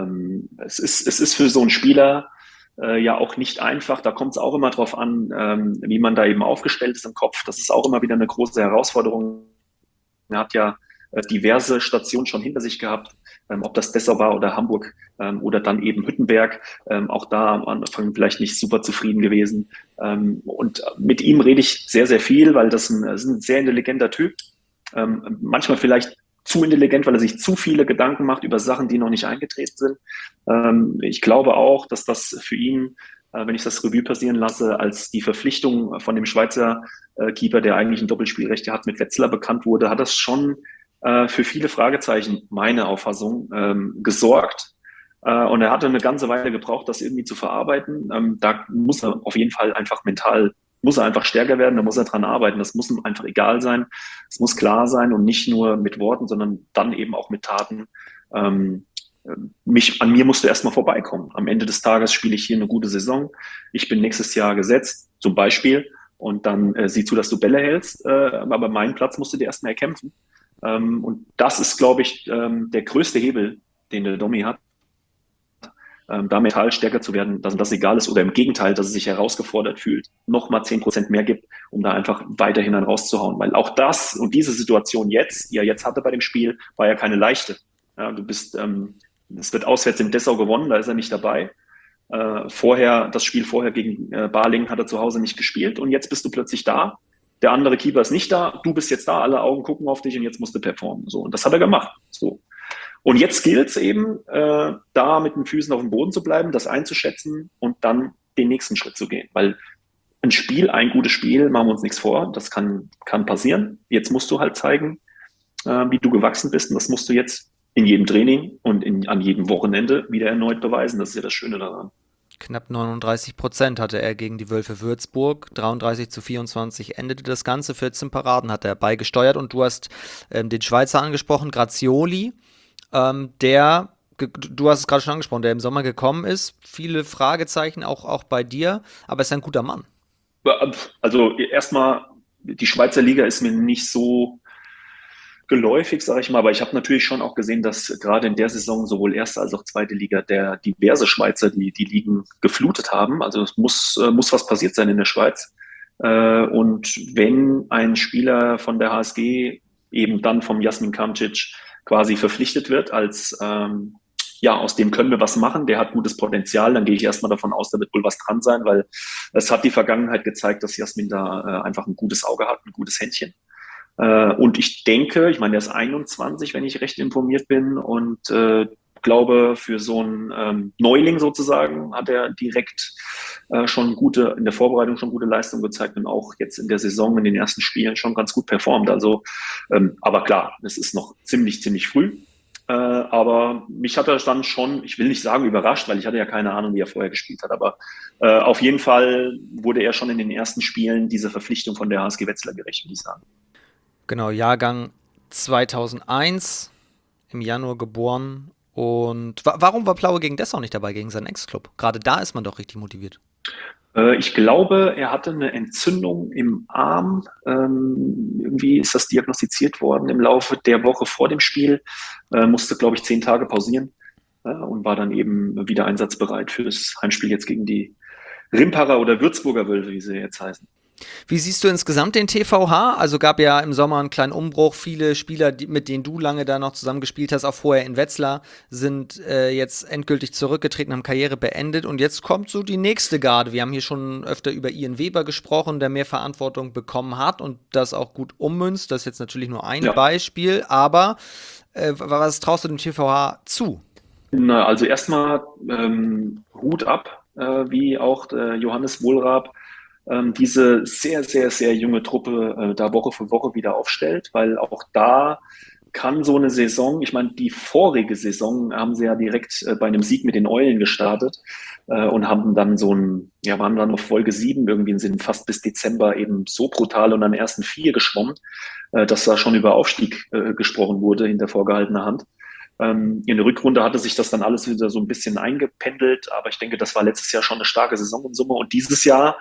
es ist für so einen Spieler ja auch nicht einfach. Da kommt es auch immer drauf an, wie man da eben aufgestellt ist im Kopf. Das ist auch immer wieder eine große Herausforderung. Er hat ja diverse Stationen schon hinter sich gehabt, ob das Dessau war oder Hamburg oder dann eben Hüttenberg. Auch da am Anfang vielleicht nicht super zufrieden gewesen. Und mit ihm rede ich sehr, sehr viel, weil das ist ein sehr intelligenter Typ. Manchmal vielleicht zu intelligent, weil er sich zu viele Gedanken macht über Sachen, die noch nicht eingetreten sind. Ich glaube auch, dass das für ihn, wenn ich das Revue passieren lasse, als die Verpflichtung von dem Schweizer Keeper, der eigentlich ein Doppelspielrecht hat, mit Wetzlar bekannt wurde, hat das schon für viele Fragezeichen, meine Auffassung, gesorgt. Und er hatte eine ganze Weile gebraucht, das irgendwie zu verarbeiten. Da muss er auf jeden Fall einfach mental, muss er einfach stärker werden, da muss er dran arbeiten. Das muss ihm einfach egal sein. Es muss klar sein und nicht nur mit Worten, sondern dann eben auch mit Taten. Ähm, an mir musst du erstmal vorbeikommen. Am Ende des Tages spiele ich hier eine gute Saison. Ich bin nächstes Jahr gesetzt, zum Beispiel. Und dann sieh zu, dass du Bälle hältst. Aber meinen Platz musst du dir erstmal erkämpfen. Und das ist, glaube ich, der größte Hebel, den der Domi hat, da mental stärker zu werden, dass ihm das egal ist oder im Gegenteil, dass er sich herausgefordert fühlt, nochmal 10% mehr gibt, um da einfach weiterhin dann rauszuhauen. Weil auch das und diese Situation jetzt, die er jetzt hatte bei dem Spiel, war ja keine leichte. Ja, es wird auswärts in Dessau gewonnen, da ist er nicht dabei. Das Spiel vorher gegen Balingen hat er zu Hause nicht gespielt und jetzt bist du plötzlich da. Der andere Keeper ist nicht da, du bist jetzt da, alle Augen gucken auf dich und jetzt musst du performen. So, und das hat er gemacht. So. Und jetzt gilt es eben, da mit den Füßen auf dem Boden zu bleiben, das einzuschätzen und dann den nächsten Schritt zu gehen. Weil ein gutes Spiel, machen wir uns nichts vor, das kann passieren. Jetzt musst du halt zeigen, wie du gewachsen bist und das musst du jetzt in jedem Training und an jedem Wochenende wieder erneut beweisen. Das ist ja das Schöne daran. Knapp 39% hatte er gegen die Wölfe Würzburg, 33-24 endete das Ganze, 14 Paraden hat er beigesteuert und du hast den Schweizer angesprochen, Grazioli, du hast es gerade schon angesprochen, der im Sommer gekommen ist, viele Fragezeichen auch bei dir, aber ist ein guter Mann. Also erstmal, die Schweizer Liga ist mir nicht so geläufig, sage ich mal, aber ich habe natürlich schon auch gesehen, dass gerade in der Saison sowohl erste als auch zweite Liga der diverse Schweizer die Ligen geflutet haben. Also es muss was passiert sein in der Schweiz. Und wenn ein Spieler von der HSG eben dann vom Jasmin Kamcic quasi verpflichtet wird als aus dem können wir was machen, der hat gutes Potenzial, dann gehe ich erstmal davon aus, da wird wohl was dran sein, weil es hat die Vergangenheit gezeigt, dass Jasmin da einfach ein gutes Auge hat, ein gutes Händchen. Und ich denke, ich meine, der ist 21, wenn ich recht informiert bin und glaube, für so einen Neuling sozusagen hat er direkt in der Vorbereitung schon gute Leistung gezeigt und auch jetzt in der Saison, in den ersten Spielen schon ganz gut performt. Also, aber klar, es ist noch ziemlich früh. Aber mich hat er dann schon, ich will nicht sagen überrascht, weil ich hatte ja keine Ahnung, wie er vorher gespielt hat, aber auf jeden Fall wurde er schon in den ersten Spielen dieser Verpflichtung von der HSG Wetzlar gerecht, würde ich sagen. Genau, Jahrgang 2001, im Januar geboren. Und warum war Plaue gegen Dessau nicht dabei, gegen seinen Ex-Club? Gerade da ist man doch richtig motiviert. Ich glaube, er hatte eine Entzündung im Arm. Irgendwie ist das diagnostiziert worden im Laufe der Woche vor dem Spiel. Musste, glaube ich, 10 Tage pausieren und war dann eben wieder einsatzbereit für das Heimspiel jetzt gegen die Rimparer oder Würzburger Wölfe, wie sie jetzt heißen. Wie siehst du insgesamt den TVH? Also gab ja im Sommer einen kleinen Umbruch. Viele Spieler, mit denen du lange da noch zusammen gespielt hast, auch vorher in Wetzlar, sind jetzt endgültig zurückgetreten, haben Karriere beendet. Und jetzt kommt so die nächste Garde. Wir haben hier schon öfter über Ian Weber gesprochen, der mehr Verantwortung bekommen hat und das auch gut ummünzt. Das ist jetzt natürlich nur ein Beispiel. Aber was traust du dem TVH zu? Na, also erstmal Hut ab, wie auch Johannes Wohlrab diese sehr junge Truppe da Woche für Woche wieder aufstellt, weil auch da kann so eine Saison, ich meine, die vorige Saison haben sie ja direkt bei einem Sieg mit den Eulen gestartet und haben dann waren dann auf Folge 7 irgendwie und sind fast bis Dezember eben so brutal und an den ersten 4 geschwommen, dass da schon über Aufstieg gesprochen wurde hinter vorgehaltener Hand. In der Rückrunde hatte sich das dann alles wieder so ein bisschen eingependelt, aber ich denke, das war letztes Jahr schon eine starke Saison in Summe und dieses Jahr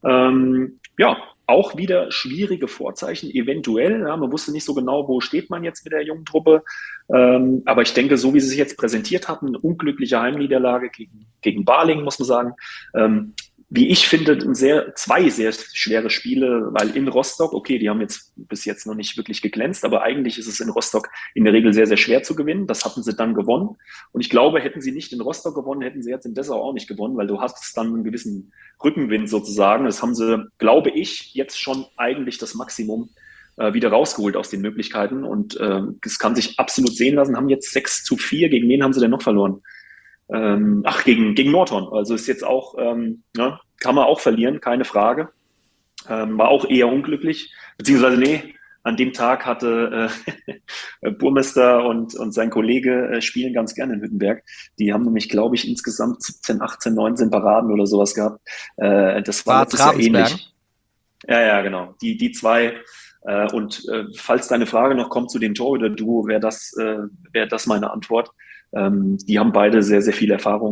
auch wieder schwierige Vorzeichen, eventuell. Ja, man wusste nicht so genau, wo steht man jetzt mit der jungen Truppe. Aber ich denke, so wie sie sich jetzt präsentiert hatten, eine unglückliche Heimniederlage gegen Balingen, muss man sagen. Wie ich finde, zwei sehr schwere Spiele, weil in Rostock, okay, die haben jetzt bis jetzt noch nicht wirklich geglänzt, aber eigentlich ist es in Rostock in der Regel sehr schwer zu gewinnen. Das hatten sie dann gewonnen. Und ich glaube, hätten sie nicht in Rostock gewonnen, hätten sie jetzt in Dessau auch nicht gewonnen, weil du hast dann einen gewissen Rückenwind sozusagen. Das haben sie, glaube ich, jetzt schon eigentlich das Maximum wieder rausgeholt aus den Möglichkeiten. Und es kann sich absolut sehen lassen, haben jetzt 6-4. Gegen wen haben sie denn noch verloren? Gegen Nordhorn. Also ist jetzt auch, kann man auch verlieren, keine Frage. War auch eher unglücklich, beziehungsweise an dem Tag hatte Burmester und sein Kollege spielen ganz gerne in Hüttenberg. Die haben nämlich, glaube ich, insgesamt 17, 18, 19 Paraden oder sowas gehabt. Das war letztes Jahr ähnlich. Ja, genau. Die zwei. Falls deine Frage noch kommt zu dem Torhüter-Duo, wäre das meine Antwort. Die haben beide sehr viel Erfahrung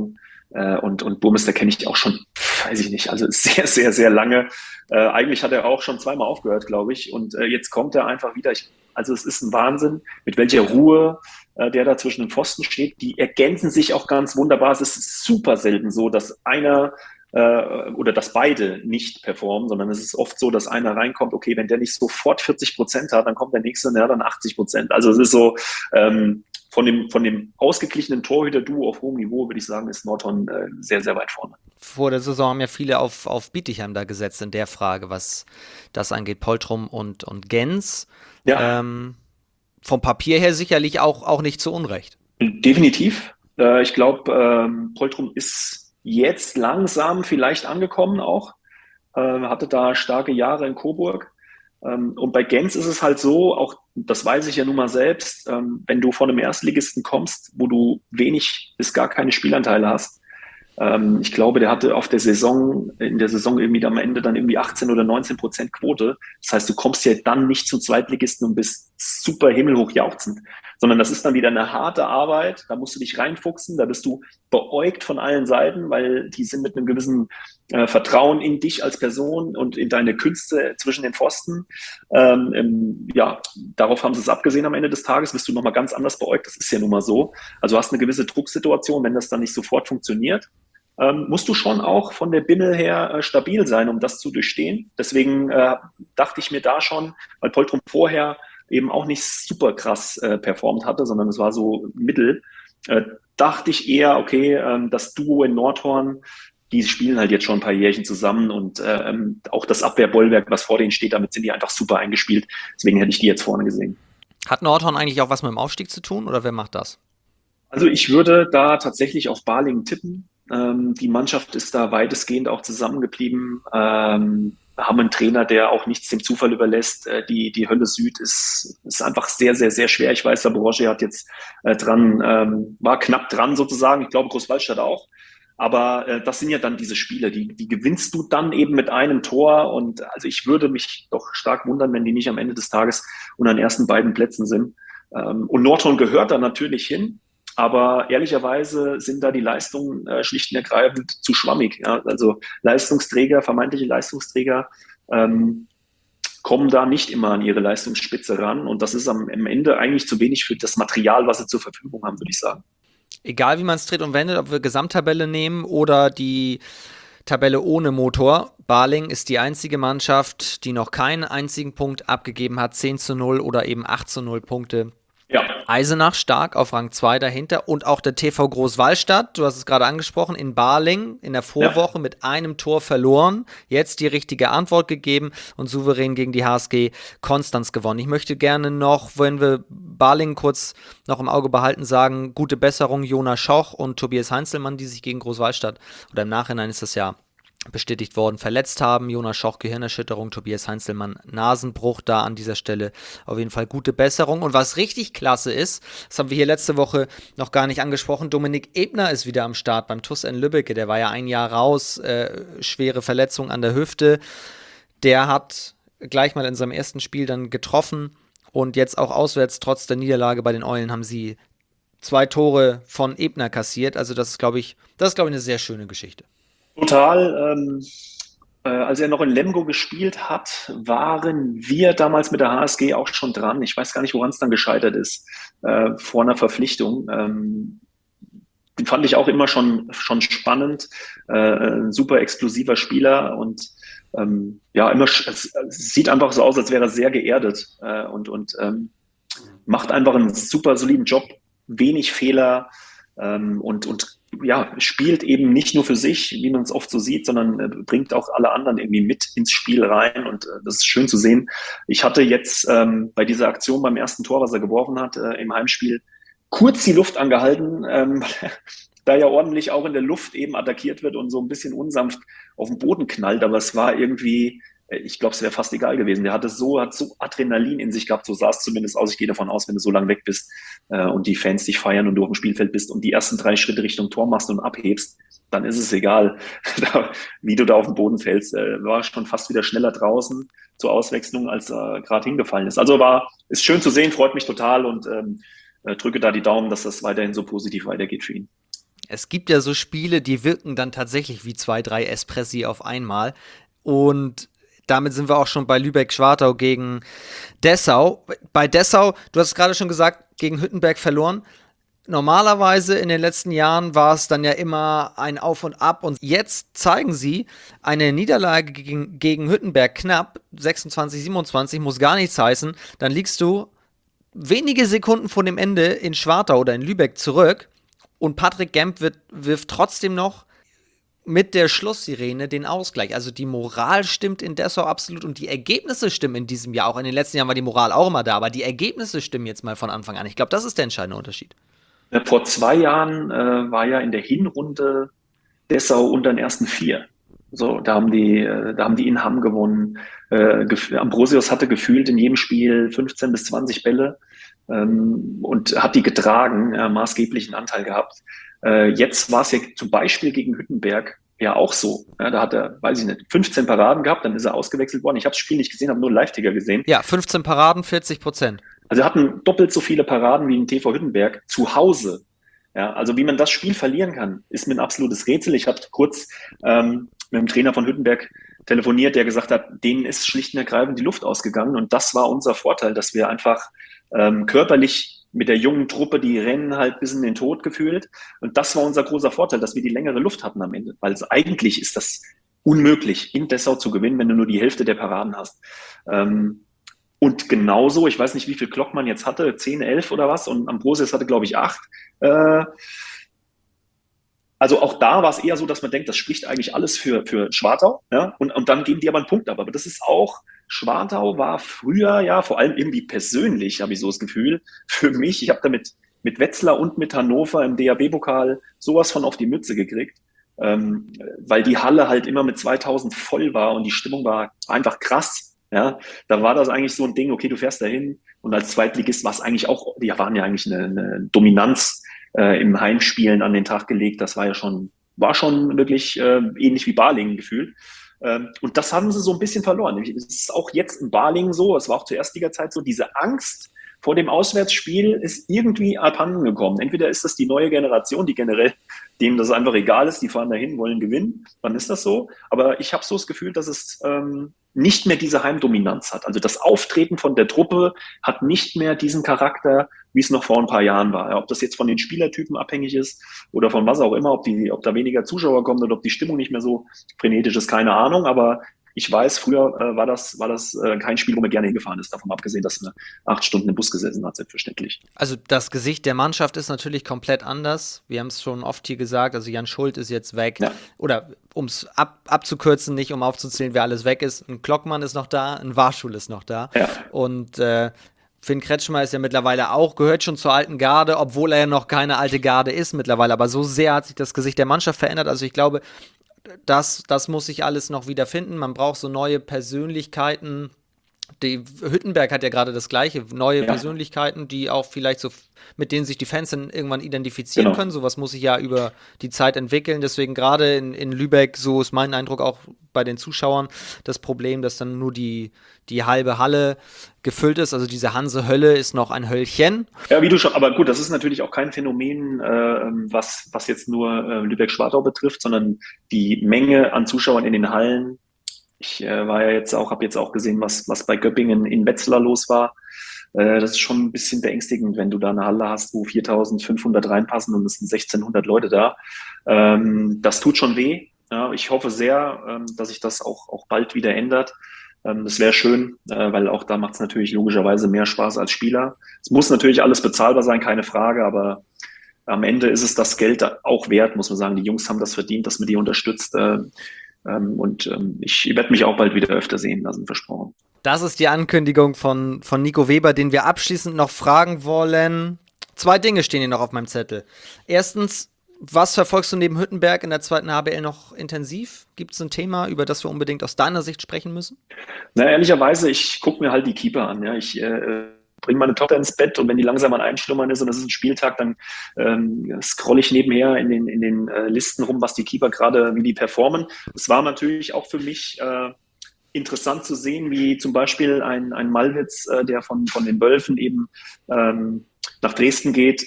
Und Burmester kenne ich auch schon, weiß ich nicht, also sehr, sehr, sehr lange. Eigentlich hat er auch schon zweimal aufgehört, glaube ich. Und jetzt kommt er einfach wieder. Also es ist ein Wahnsinn, mit welcher Ruhe der da zwischen den Pfosten steht. Die ergänzen sich auch ganz wunderbar. Es ist super selten so, dass einer oder dass beide nicht performen, sondern es ist oft so, dass einer reinkommt, okay, wenn der nicht sofort 40% hat, dann kommt der nächste und der hat dann 80%. Also es ist so, von dem ausgeglichenen Torhüter-Duo auf hohem Niveau, würde ich sagen, ist Norton sehr, sehr weit vorne. Vor der Saison haben ja viele auf Bietigheim da gesetzt in der Frage, was das angeht, Poltrum und Gens. Ja, Vom Papier her sicherlich auch nicht zu Unrecht. definitiv. Ich glaube, Poltrum ist jetzt langsam vielleicht angekommen auch. Hatte da starke Jahre in Coburg. Und bei Gens ist es halt so, auch das weiß ich ja nun mal selbst, wenn du von einem Erstligisten kommst, wo du wenig bis gar keine Spielanteile hast. Ich glaube, der hatte in der Saison irgendwie am Ende dann irgendwie 18 oder 19% Quote. Das heißt, du kommst ja dann nicht zum Zweitligisten und bist super himmelhoch jauchzend, sondern das ist dann wieder eine harte Arbeit. Da musst du dich reinfuchsen, da bist du beäugt von allen Seiten, weil die sind mit einem gewissen Vertrauen in dich als Person und in deine Künste zwischen den Pfosten. Ja, darauf haben sie es abgesehen am Ende des Tages, bist du nochmal ganz anders beäugt. Das ist ja nun mal so. Also du hast eine gewisse Drucksituation, wenn das dann nicht sofort funktioniert. Musst du schon auch von der Bimmel her stabil sein, um das zu durchstehen. Deswegen dachte ich mir da schon, weil Poltrum vorher eben auch nicht super krass performt hatte, sondern es war so mittel, dachte ich eher, okay, das Duo in Nordhorn, die spielen halt jetzt schon ein paar Jährchen zusammen und auch das Abwehrbollwerk, was vor denen steht, damit sind die einfach super eingespielt. Deswegen hätte ich die jetzt vorne gesehen. Hat Nordhorn eigentlich auch was mit dem Aufstieg zu tun oder wer macht das? Also ich würde da tatsächlich auf Balingen tippen. Die Mannschaft ist da weitestgehend auch zusammengeblieben. Haben einen Trainer, der auch nichts dem Zufall überlässt. Die Hölle Süd ist einfach sehr, sehr, sehr schwer. Ich weiß, der Borosche hat jetzt war knapp dran sozusagen. Ich glaube, Großwallstadt auch. Aber das sind ja dann diese Spiele, die gewinnst du dann eben mit einem Tor. Und also ich würde mich doch stark wundern, wenn die nicht am Ende des Tages unter den ersten beiden Plätzen sind. Und Nordhorn gehört da natürlich hin. Aber ehrlicherweise sind da die Leistungen schlicht und ergreifend zu schwammig. Ja? Also Leistungsträger, vermeintliche Leistungsträger kommen da nicht immer an ihre Leistungsspitze ran. Und das ist am Ende eigentlich zu wenig für das Material, was sie zur Verfügung haben, würde ich sagen. Egal wie man es dreht und wendet, ob wir Gesamttabelle nehmen oder die Tabelle ohne Motor. Balingen ist die einzige Mannschaft, die noch keinen einzigen Punkt abgegeben hat. 10:0 oder eben 8:0 Punkte. Ja, Eisenach stark auf Rang 2 dahinter und auch der TV Großwallstadt, du hast es gerade angesprochen, in Balingen in der ja. Vorwoche mit einem Tor verloren, jetzt die richtige Antwort gegeben und souverän gegen die HSG Konstanz gewonnen. Ich möchte gerne noch, wenn wir Balingen kurz noch im Auge behalten, sagen, gute Besserung Jonas Schoch und Tobias Heinzelmann, die sich gegen Großwallstadt, oder im Nachhinein ist das ja bestätigt worden, verletzt haben. Jonas Schoch, Gehirnerschütterung, Tobias Heinzelmann, Nasenbruch, da an dieser Stelle auf jeden Fall gute Besserung. Und was richtig klasse ist, das haben wir hier letzte Woche noch gar nicht angesprochen, Dominik Ebner ist wieder am Start beim TuS in Lübbecke, der war ja ein Jahr raus, schwere Verletzung an der Hüfte. Der hat gleich mal in seinem ersten Spiel dann getroffen und jetzt auch auswärts, trotz der Niederlage bei den Eulen, haben sie 2 Tore von Ebner kassiert. Also das ist, glaube ich, eine sehr schöne Geschichte. Total. Als er noch in Lemgo gespielt hat, waren wir damals mit der HSG auch schon dran. Ich weiß gar nicht, woran es dann gescheitert ist, vor einer Verpflichtung. Den fand ich auch immer schon spannend. Ein super explosiver Spieler und ja, es sieht einfach so aus, als wäre er sehr geerdet und macht einfach einen super soliden Job, wenig Fehler und ja, spielt eben nicht nur für sich, wie man es oft so sieht, sondern bringt auch alle anderen irgendwie mit ins Spiel rein und das ist schön zu sehen. Ich hatte jetzt bei dieser Aktion beim ersten Tor, was er geworfen hat im Heimspiel, kurz die Luft angehalten, da ja ordentlich auch in der Luft eben attackiert wird und so ein bisschen unsanft auf den Boden knallt, aber es war irgendwie, ich glaube, es wäre fast egal gewesen. Der hat so Adrenalin in sich gehabt, so sah es zumindest aus. Ich gehe davon aus, wenn du so lange weg bist und die Fans dich feiern und du auf dem Spielfeld bist und die ersten 3 Schritte Richtung Tor machst und abhebst, dann ist es egal, wie du da auf den Boden fällst. War schon fast wieder schneller draußen zur Auswechslung, als er gerade hingefallen ist. Also ist schön zu sehen, freut mich total und drücke da die Daumen, dass das weiterhin so positiv weitergeht für ihn. Es gibt ja so Spiele, die wirken dann tatsächlich wie 2, 3 Espressi auf einmal. Und damit sind wir auch schon bei Lübeck-Schwartau gegen Dessau. Bei Dessau, du hast es gerade schon gesagt, gegen Hüttenberg verloren. Normalerweise in den letzten Jahren war es dann ja immer ein Auf und Ab und jetzt zeigen sie eine Niederlage gegen Hüttenberg knapp, 26, 27, muss gar nichts heißen, dann liegst du wenige Sekunden vor dem Ende in Schwartau oder in Lübeck zurück und Patrick Gemp wirft trotzdem noch mit der Schlusssirene den Ausgleich. Also die Moral stimmt in Dessau absolut und die Ergebnisse stimmen in diesem Jahr auch. In den letzten Jahren war die Moral auch immer da, aber die Ergebnisse stimmen jetzt mal von Anfang an. Ich glaube, das ist der entscheidende Unterschied. Vor 2 Jahren war ja in der Hinrunde Dessau unter den ersten vier. So, da haben die in Hamm gewonnen. Ambrosius hatte gefühlt in jedem Spiel 15 bis 20 Bälle und hat die getragen, maßgeblichen Anteil gehabt. Jetzt war es ja zum Beispiel gegen Hüttenberg ja auch so. Ja, da hat er, weiß ich nicht, 15 Paraden gehabt, dann ist er ausgewechselt worden. Ich habe das Spiel nicht gesehen, habe nur einen Live-Ticker gesehen. Ja, 15 Paraden, 40%. Also er hatten doppelt so viele Paraden wie im TV Hüttenberg zu Hause. Ja, also wie man das Spiel verlieren kann, ist mir ein absolutes Rätsel. Ich habe kurz mit dem Trainer von Hüttenberg telefoniert, der gesagt hat, denen ist schlicht und ergreifend die Luft ausgegangen. Und das war unser Vorteil, dass wir einfach körperlich mit der jungen Truppe, die rennen halt bis in den Tod gefühlt. Und das war unser großer Vorteil, dass wir die längere Luft hatten am Ende. Weil eigentlich ist das unmöglich, in Dessau zu gewinnen, wenn du nur die Hälfte der Paraden hast. Und genauso, ich weiß nicht, wie viel Glockmann jetzt hatte, 10, 11 oder was, und Ambrosius hatte, glaube ich, 8. Also auch da war es eher so, dass man denkt, das spricht eigentlich alles für Schwartau, ja, und dann geben die aber einen Punkt ab. Aber das ist auch, Schwartau war früher, ja, vor allem irgendwie persönlich, habe ich so das Gefühl, für mich, ich habe da mit Wetzlar und mit Hannover im DHB-Pokal sowas von auf die Mütze gekriegt, weil die Halle halt immer mit 2000 voll war und die Stimmung war einfach krass. Ja, da war das eigentlich so ein Ding, okay, du fährst dahin und als Zweitligist war es eigentlich auch, die waren ja eigentlich eine Dominanz im Heimspielen an den Tag gelegt. Das war schon wirklich ähnlich wie Balingen gefühlt. Und das haben sie so ein bisschen verloren. Es ist auch jetzt in Balingen so, es war auch zur Erstliga-Zeit so, diese Angst vor dem Auswärtsspiel ist irgendwie abhanden gekommen. Entweder ist das die neue Generation, die generell, denen das einfach egal ist, die fahren dahin, wollen gewinnen, dann ist das so. Aber ich habe so das Gefühl, dass es nicht mehr diese Heimdominanz hat. Also das Auftreten von der Truppe hat nicht mehr diesen Charakter, wie es noch vor ein paar Jahren war. Ja, ob das jetzt von den Spielertypen abhängig ist oder von was auch immer, ob da weniger Zuschauer kommen oder ob die Stimmung nicht mehr so frenetisch ist, keine Ahnung. Aber ich weiß, früher war das kein Spiel, wo man gerne hingefahren ist, davon abgesehen, dass man 8 Stunden im Bus gesessen hat, selbstverständlich. Also das Gesicht der Mannschaft ist natürlich komplett anders. Wir haben es schon oft hier gesagt, also Jan Schuld ist jetzt weg. Ja. Oder um es abzukürzen, nicht um aufzuzählen, wer alles weg ist. Ein Klockmann ist noch da, ein Warschul ist noch da. Ja. Und Finn Kretschmer ist ja mittlerweile auch, gehört schon zur alten Garde, obwohl er ja noch keine alte Garde ist mittlerweile. Aber so sehr hat sich das Gesicht der Mannschaft verändert. Also ich glaube, das muss sich alles noch wieder finden. Man braucht so neue Persönlichkeiten. Die Hüttenberg hat ja gerade das Gleiche, neue Persönlichkeiten, die auch vielleicht so, mit denen sich die Fans dann irgendwann identifizieren können. Sowas muss sich ja über die Zeit entwickeln. Deswegen gerade in Lübeck, so ist mein Eindruck auch bei den Zuschauern, das Problem, dass dann nur die halbe Halle gefüllt ist. Also diese Hanse-Hölle ist noch ein Höllchen. Ja, wie du schon, aber gut, das ist natürlich auch kein Phänomen, was jetzt nur Lübeck-Schwartau betrifft, sondern die Menge an Zuschauern in den Hallen. Ich habe jetzt auch gesehen, was bei Göppingen in Wetzlar los war. Das ist schon ein bisschen beängstigend, wenn du da eine Halle hast, wo 4.500 reinpassen und es sind 1.600 Leute da. Das tut schon weh. Ja, ich hoffe sehr, dass sich das auch bald wieder ändert. Das wäre schön, weil auch da macht es natürlich logischerweise mehr Spaß als Spieler. Es muss natürlich alles bezahlbar sein, keine Frage, aber am Ende ist es das Geld auch wert, muss man sagen. Die Jungs haben das verdient, dass man die unterstützt. Ich werde mich auch bald wieder öfter sehen lassen, versprochen. Das ist die Ankündigung von Nico Weber, den wir abschließend noch fragen wollen. 2 Dinge stehen hier noch auf meinem Zettel. Erstens, was verfolgst du neben Hüttenberg in der zweiten HBL noch intensiv? Gibt es ein Thema, über das wir unbedingt aus deiner Sicht sprechen müssen? Na, ehrlicherweise, ich gucke mir halt die Keeper an. Ja. Ich bringe meine Tochter ins Bett und wenn die langsam an Einschlummern ist und es ist ein Spieltag, dann scrolle ich nebenher in den Listen rum, was die Keeper gerade, wie die performen. Es war natürlich auch für mich interessant zu sehen, wie zum Beispiel ein Malwitz, der von den Wölfen eben nach Dresden geht,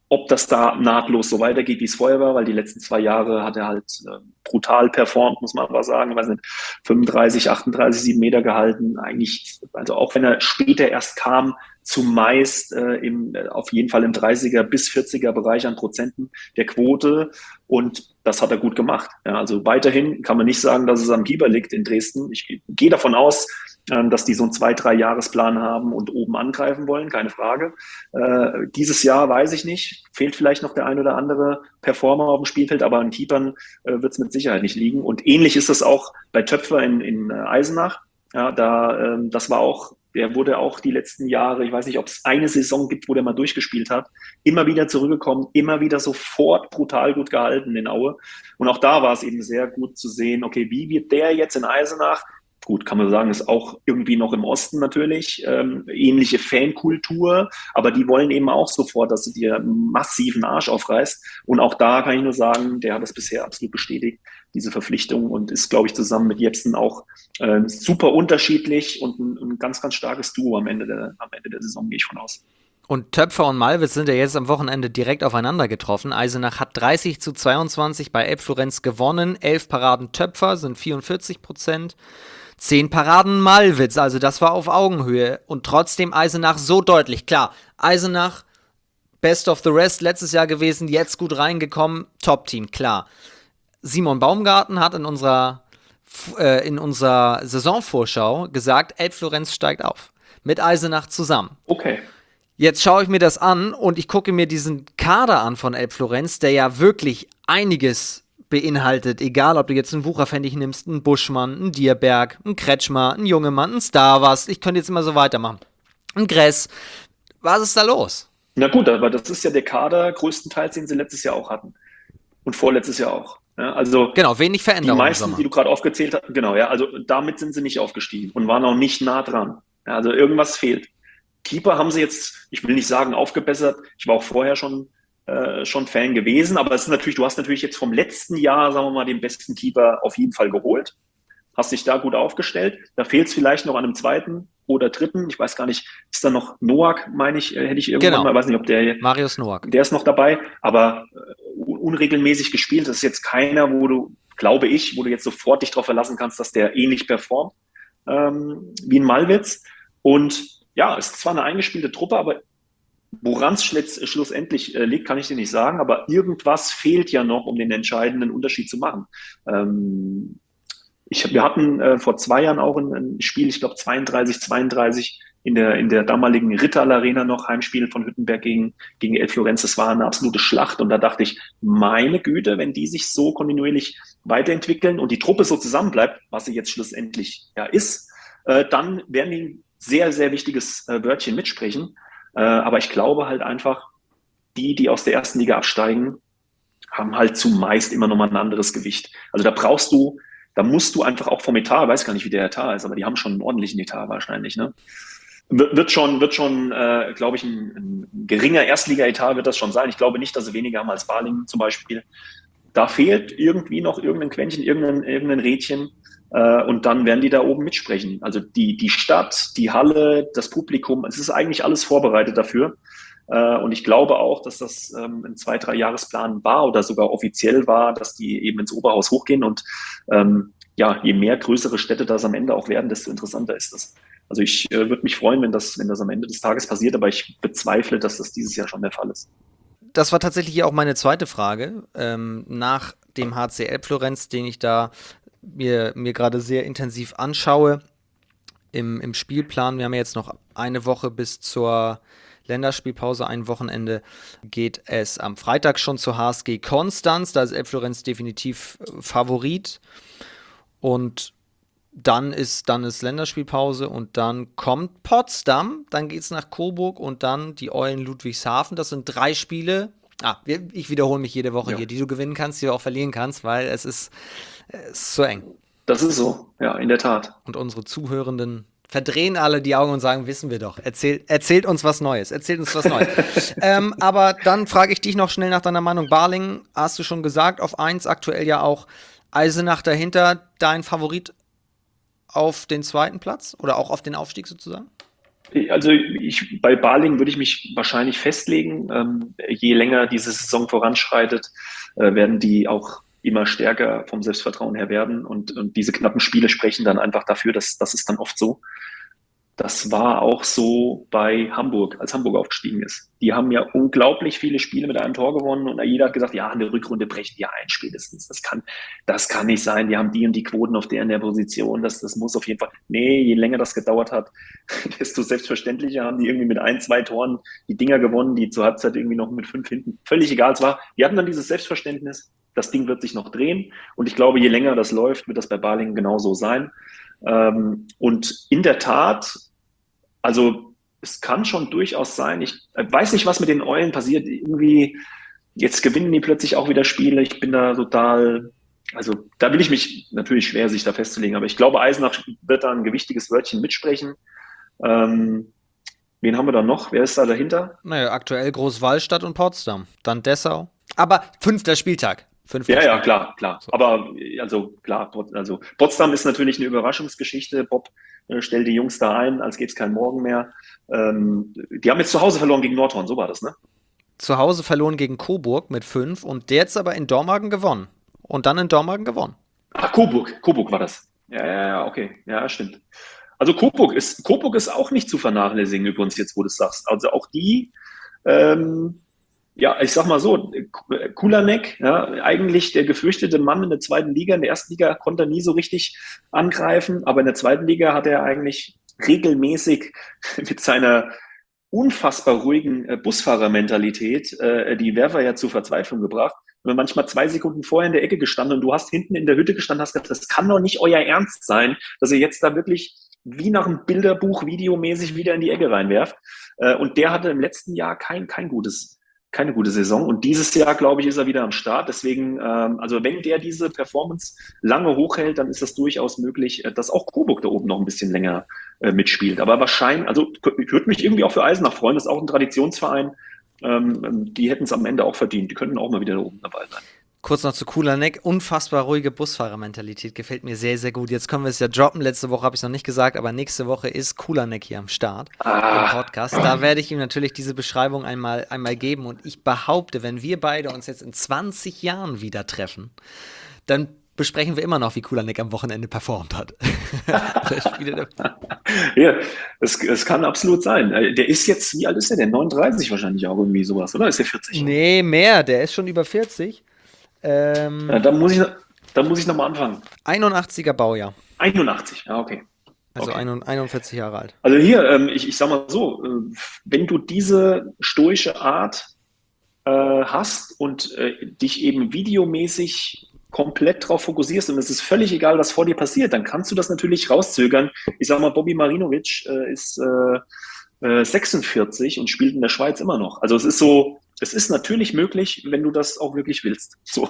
ob das da nahtlos so weitergeht, wie es vorher war, weil die letzten 2 Jahre hat er halt brutal performt, muss man aber sagen. Ich weiß nicht, 35, 38, 7 Meter gehalten. Eigentlich, also auch wenn er später erst kam, zumeist auf jeden Fall im 30er bis 40er Bereich an Prozenten der Quote. Und das hat er gut gemacht. Ja, also weiterhin kann man nicht sagen, dass es am Keeper liegt in Dresden. Ich gehe davon aus, dass die so einen 2-3 Jahresplan haben und oben angreifen wollen, keine Frage. Dieses Jahr weiß ich nicht, fehlt vielleicht noch der ein oder andere Performer auf dem Spielfeld, aber an Keepern wird es mit Sicherheit nicht liegen. Und ähnlich ist es auch bei Töpfer in Eisenach. Ja, das war auch, der wurde auch die letzten Jahre, ich weiß nicht, ob es eine Saison gibt, wo der mal durchgespielt hat, immer wieder zurückgekommen, immer wieder sofort brutal gut gehalten in Aue. Und auch da war es eben sehr gut zu sehen, okay, wie wird der jetzt in Eisenach? Gut, kann man sagen, ist auch irgendwie noch im Osten natürlich, ähnliche Fankultur, aber die wollen eben auch sofort, dass du dir massiven Arsch aufreißt. Und auch da kann ich nur sagen, der hat es bisher absolut bestätigt, diese Verpflichtung, und ist, glaube ich, zusammen mit Jepsen auch super unterschiedlich und ein ganz, ganz starkes Duo am Ende der Saison, gehe ich von aus. Und Töpfer und Malwitz sind ja jetzt am Wochenende direkt aufeinander getroffen. Eisenach hat 30-22 bei Elbflorenz gewonnen. 11 Paraden Töpfer sind 44%. 10 Paraden Malwitz, also das war auf Augenhöhe. Und trotzdem Eisenach so deutlich. Klar, Eisenach, best of the rest, letztes Jahr gewesen, jetzt gut reingekommen, Top-Team, klar. Simon Baumgarten hat in unserer Saisonvorschau gesagt, Elbflorenz steigt auf. Mit Eisenach zusammen. Okay. Jetzt schaue ich mir das an und ich gucke mir diesen Kader an von Elbflorenz, der ja wirklich einiges beinhaltet, egal ob du jetzt einen Wucherpfennig nimmst, einen Buschmann, einen Dierberg, einen Kretschmer, einen Jungemann, einen Starwas, ich könnte jetzt immer so weitermachen. Ein Gress. Was ist da los? Na gut, aber das ist ja der Kader größtenteils, den sie letztes Jahr auch hatten. Und vorletztes Jahr auch. Ja, also genau, wenig Veränderung. Die meisten, die du gerade aufgezählt hast, genau, ja, also damit sind sie nicht aufgestiegen und waren auch nicht nah dran. Ja, also irgendwas fehlt. Keeper haben sie jetzt, ich will nicht sagen aufgebessert, ich war auch vorher schon Fan gewesen, aber es ist natürlich, du hast natürlich jetzt vom letzten Jahr, sagen wir mal, den besten Keeper auf jeden Fall geholt, hast dich da gut aufgestellt, da fehlt es vielleicht noch an einem zweiten oder dritten, ich weiß gar nicht, ist da noch Noack, meine ich, hätte ich irgendwann mal, weiß nicht, ob der, Marius Noack, der ist noch dabei, aber unregelmäßig gespielt, das ist jetzt keiner, wo du, glaube ich, wo du jetzt sofort dich darauf verlassen kannst, dass der ähnlich performt wie ein Malwitz. Und ja, es ist zwar eine eingespielte Truppe, aber woran es schlussendlich liegt, kann ich dir nicht sagen, aber irgendwas fehlt ja noch, um den entscheidenden Unterschied zu machen. Wir hatten vor 2 Jahren auch ein Spiel, ich glaube 32 in der damaligen Rittal Arena noch, Heimspiel von Hüttenberg gegen Elbflorenz. Das war eine absolute Schlacht und da dachte ich, meine Güte, wenn die sich so kontinuierlich weiterentwickeln und die Truppe so zusammenbleibt, was sie jetzt schlussendlich ja ist, dann werden die ein sehr, sehr wichtiges Wörtchen mitsprechen. Aber ich glaube halt einfach, die aus der ersten Liga absteigen, haben halt zumeist immer noch mal ein anderes Gewicht. Also da musst du einfach auch vom Etat, weiß gar nicht, wie der Etat ist, aber die haben schon einen ordentlichen Etat wahrscheinlich, ne? Wird schon, glaube ich, ein geringer Erstliga-Etat wird das schon sein. Ich glaube nicht, dass sie weniger haben als Balingen zum Beispiel. Da fehlt irgendwie noch irgendein Quäntchen, irgendein Rädchen. Und dann werden die da oben mitsprechen. Also die Stadt, die Halle, das Publikum, es ist eigentlich alles vorbereitet dafür. Und ich glaube auch, dass das ein 2-3 Jahresplan war oder sogar offiziell war, dass die eben ins Oberhaus hochgehen. Und ja, je mehr größere Städte das am Ende auch werden, desto interessanter ist das. Also ich würde mich freuen, wenn das am Ende des Tages passiert, aber ich bezweifle, dass das dieses Jahr schon der Fall ist. Das war tatsächlich auch meine zweite Frage. Nach dem HC Elbflorenz, den ich da mir gerade sehr intensiv anschaue im Spielplan. Wir haben ja jetzt noch eine Woche bis zur Länderspielpause, ein Wochenende geht es am Freitag schon zur HSG Konstanz. Da ist Elbflorenz definitiv Favorit. Und dann ist Länderspielpause und dann kommt Potsdam, dann geht es nach Coburg und dann die Eulen Ludwigshafen. Das sind 3 Spiele. Ich wiederhole mich jede Woche hier, die du gewinnen kannst, die du auch verlieren kannst, weil es ist so eng. Das ist so, ja, in der Tat. Und unsere Zuhörenden verdrehen alle die Augen und sagen, wissen wir doch, erzählt uns was Neues, aber dann frage ich dich noch schnell nach deiner Meinung. Balingen, hast du schon gesagt, auf 1, aktuell ja auch Eisenach dahinter, dein Favorit auf den 2. Platz oder auch auf den Aufstieg sozusagen? Also bei Balingen würde ich mich wahrscheinlich festlegen. Je länger diese Saison voranschreitet, werden die auch immer stärker vom Selbstvertrauen her werden. Und diese knappen Spiele sprechen dann einfach dafür, dass das ist dann oft so. Das war auch so bei Hamburg, als Hamburg aufgestiegen ist. Die haben ja unglaublich viele Spiele mit einem Tor gewonnen und jeder hat gesagt, ja, in der Rückrunde brechen die ein spätestens. Das kann nicht sein. Die haben die und die Quoten auf der in der Position. Das muss auf jeden Fall. Nee, je länger das gedauert hat, desto selbstverständlicher haben die irgendwie mit ein, zwei Toren die Dinger gewonnen, die zur Halbzeit irgendwie noch mit 5 hinten. Völlig egal. Es war, die hatten dann dieses Selbstverständnis. Das Ding wird sich noch drehen. Und ich glaube, je länger das läuft, wird das bei Balingen genauso sein. Und in der Tat, also es kann schon durchaus sein, ich weiß nicht, was mit den Eulen passiert. Irgendwie, jetzt gewinnen die plötzlich auch wieder Spiele. Ich bin da total, also da will ich mich natürlich schwer, sich da festzulegen, aber ich glaube, Eisenach wird da ein gewichtiges Wörtchen mitsprechen. Wen haben wir da noch? Wer ist da dahinter? Naja, aktuell Großwallstadt und Potsdam. Dann Dessau. Aber 5. Spieltag. Ja, klar. So. Aber also klar, also Potsdam ist natürlich eine Überraschungsgeschichte. Bob stellt die Jungs da ein, als gäbe es keinen Morgen mehr. Die haben jetzt zu Hause verloren gegen Nordhorn, so war das, ne? Zu Hause verloren gegen Coburg mit 5 und jetzt aber in Dormagen gewonnen. Und dann in Dormagen gewonnen. Ach, Coburg war das. Ja, okay. Ja, stimmt. Also Coburg ist auch nicht zu vernachlässigen übrigens jetzt, wo du es sagst. Also auch die, ja, ich sag mal so, Kulanek, ja, eigentlich der gefürchtete Mann in der zweiten Liga. In der ersten Liga konnte er nie so richtig angreifen, aber in der zweiten Liga hat er eigentlich regelmäßig mit seiner unfassbar ruhigen Busfahrermentalität die Werfer ja zur Verzweiflung gebracht. Und manchmal 2 Sekunden vorher in der Ecke gestanden und du hast hinten in der Hütte gestanden, hast gesagt, das kann doch nicht euer Ernst sein, dass ihr jetzt da wirklich wie nach einem Bilderbuch videomäßig wieder in die Ecke reinwerft. Und der hatte im letzten Jahr keine gute Saison. Und dieses Jahr, glaube ich, ist er wieder am Start. Deswegen, also wenn der diese Performance lange hochhält, dann ist das durchaus möglich, dass auch Coburg da oben noch ein bisschen länger mitspielt. Aber wahrscheinlich, also ich würde mich irgendwie auch für Eisenach freuen, das ist auch ein Traditionsverein. Die hätten es am Ende auch verdient. Die könnten auch mal wieder da oben dabei sein. Kurz noch zu Kulanek. Unfassbar ruhige Busfahrermentalität. Gefällt mir sehr, sehr gut. Jetzt können wir es ja droppen. Letzte Woche habe ich es noch nicht gesagt, aber nächste Woche ist Kulanek hier am Start im Podcast. Da werde ich ihm natürlich diese Beschreibung einmal geben. Und ich behaupte, wenn wir beide uns jetzt in 20 Jahren wieder treffen, dann besprechen wir immer noch, wie Kulanek am Wochenende performt hat. Ja, es kann absolut sein. Der ist jetzt, wie alt ist der? 39 wahrscheinlich auch irgendwie sowas, oder? Ist der 40? Nee, mehr. Der ist schon über 40. Ja, da muss ich nochmal anfangen. 81er Baujahr. 81, ja, okay. Also okay. 41 Jahre alt. Also hier, ich sag mal so, wenn du diese stoische Art hast und dich eben videomäßig komplett drauf fokussierst und es ist völlig egal, was vor dir passiert, dann kannst du das natürlich rauszögern. Ich sag mal, Bobby Marinovic ist 46 und spielt in der Schweiz immer noch. Also es ist natürlich möglich, wenn du das auch wirklich willst. So.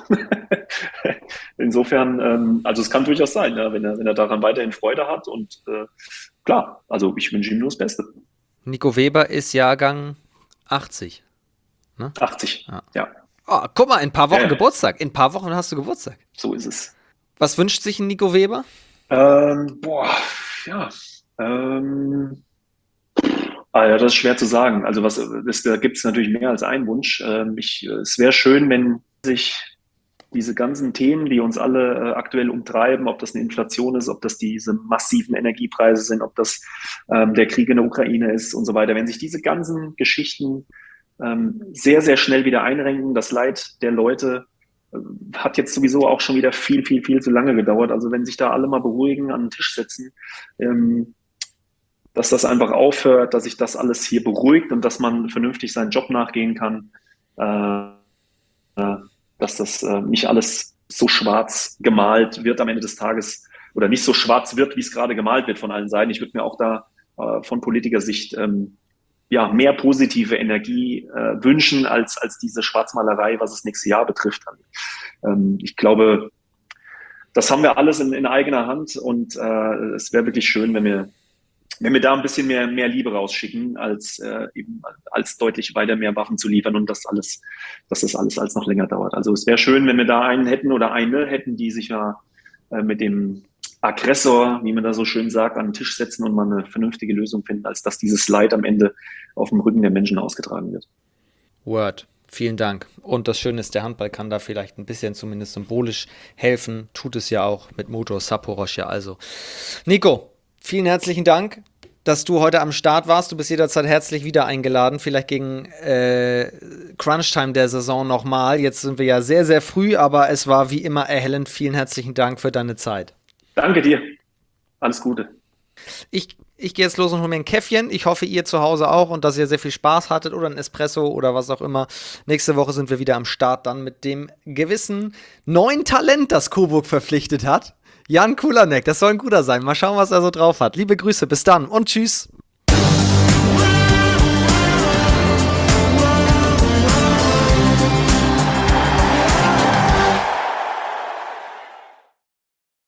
Insofern, also es kann durchaus sein, ja, wenn er daran weiterhin Freude hat und klar, also ich wünsche ihm nur das Beste. Nico Weber ist Jahrgang 80. Ne? 80, ja. Oh, guck mal, in ein paar Wochen Geburtstag. In ein paar Wochen hast du Geburtstag. So ist es. Was wünscht sich ein Nico Weber? Das ist schwer zu sagen. Also da gibt es natürlich mehr als einen Wunsch. Es wäre schön, wenn sich diese ganzen Themen, die uns alle aktuell umtreiben, ob das eine Inflation ist, ob das diese massiven Energiepreise sind, ob das der Krieg in der Ukraine ist und so weiter, wenn sich diese ganzen Geschichten sehr, sehr schnell wieder einrenken. Das Leid der Leute hat jetzt sowieso auch schon wieder viel, viel, viel zu lange gedauert. Also wenn sich da alle mal beruhigen, an den Tisch setzen, dass das einfach aufhört, dass sich das alles hier beruhigt und dass man vernünftig seinen Job nachgehen kann, dass das nicht alles so schwarz gemalt wird am Ende des Tages oder nicht so schwarz wird, wie es gerade gemalt wird von allen Seiten. Ich würde mir auch da von Politikersicht mehr positive Energie wünschen als diese Schwarzmalerei, was das nächste Jahr betrifft. Ich glaube, das haben wir alles in eigener Hand und es wäre wirklich schön, wenn wir da ein bisschen mehr Liebe rausschicken, als deutlich weiter mehr Waffen zu liefern und dass das alles als noch länger dauert. Also es wäre schön, wenn wir da einen hätten oder eine hätten, die sich ja mit dem Aggressor, wie man da so schön sagt, an den Tisch setzen und mal eine vernünftige Lösung finden, als dass dieses Leid am Ende auf dem Rücken der Menschen ausgetragen wird. Word. Vielen Dank. Und das Schöne ist, der Handball kann da vielleicht ein bisschen zumindest symbolisch helfen. Tut es ja auch mit Motor Saporosch ja also. Nico, vielen herzlichen Dank, dass du heute am Start warst. Du bist jederzeit herzlich wieder eingeladen. Vielleicht gegen Crunchtime der Saison nochmal. Jetzt sind wir ja sehr, sehr früh, aber es war wie immer erhellend. Vielen herzlichen Dank für deine Zeit. Danke dir. Alles Gute. Ich gehe jetzt los und hole mir ein Käffchen. Ich hoffe, ihr zu Hause auch und dass ihr sehr viel Spaß hattet oder ein Espresso oder was auch immer. Nächste Woche sind wir wieder am Start dann mit dem gewissen neuen Talent, das Coburg verpflichtet hat. Jan Kulanek, das soll ein guter sein. Mal schauen, was er so drauf hat. Liebe Grüße, bis dann und tschüss.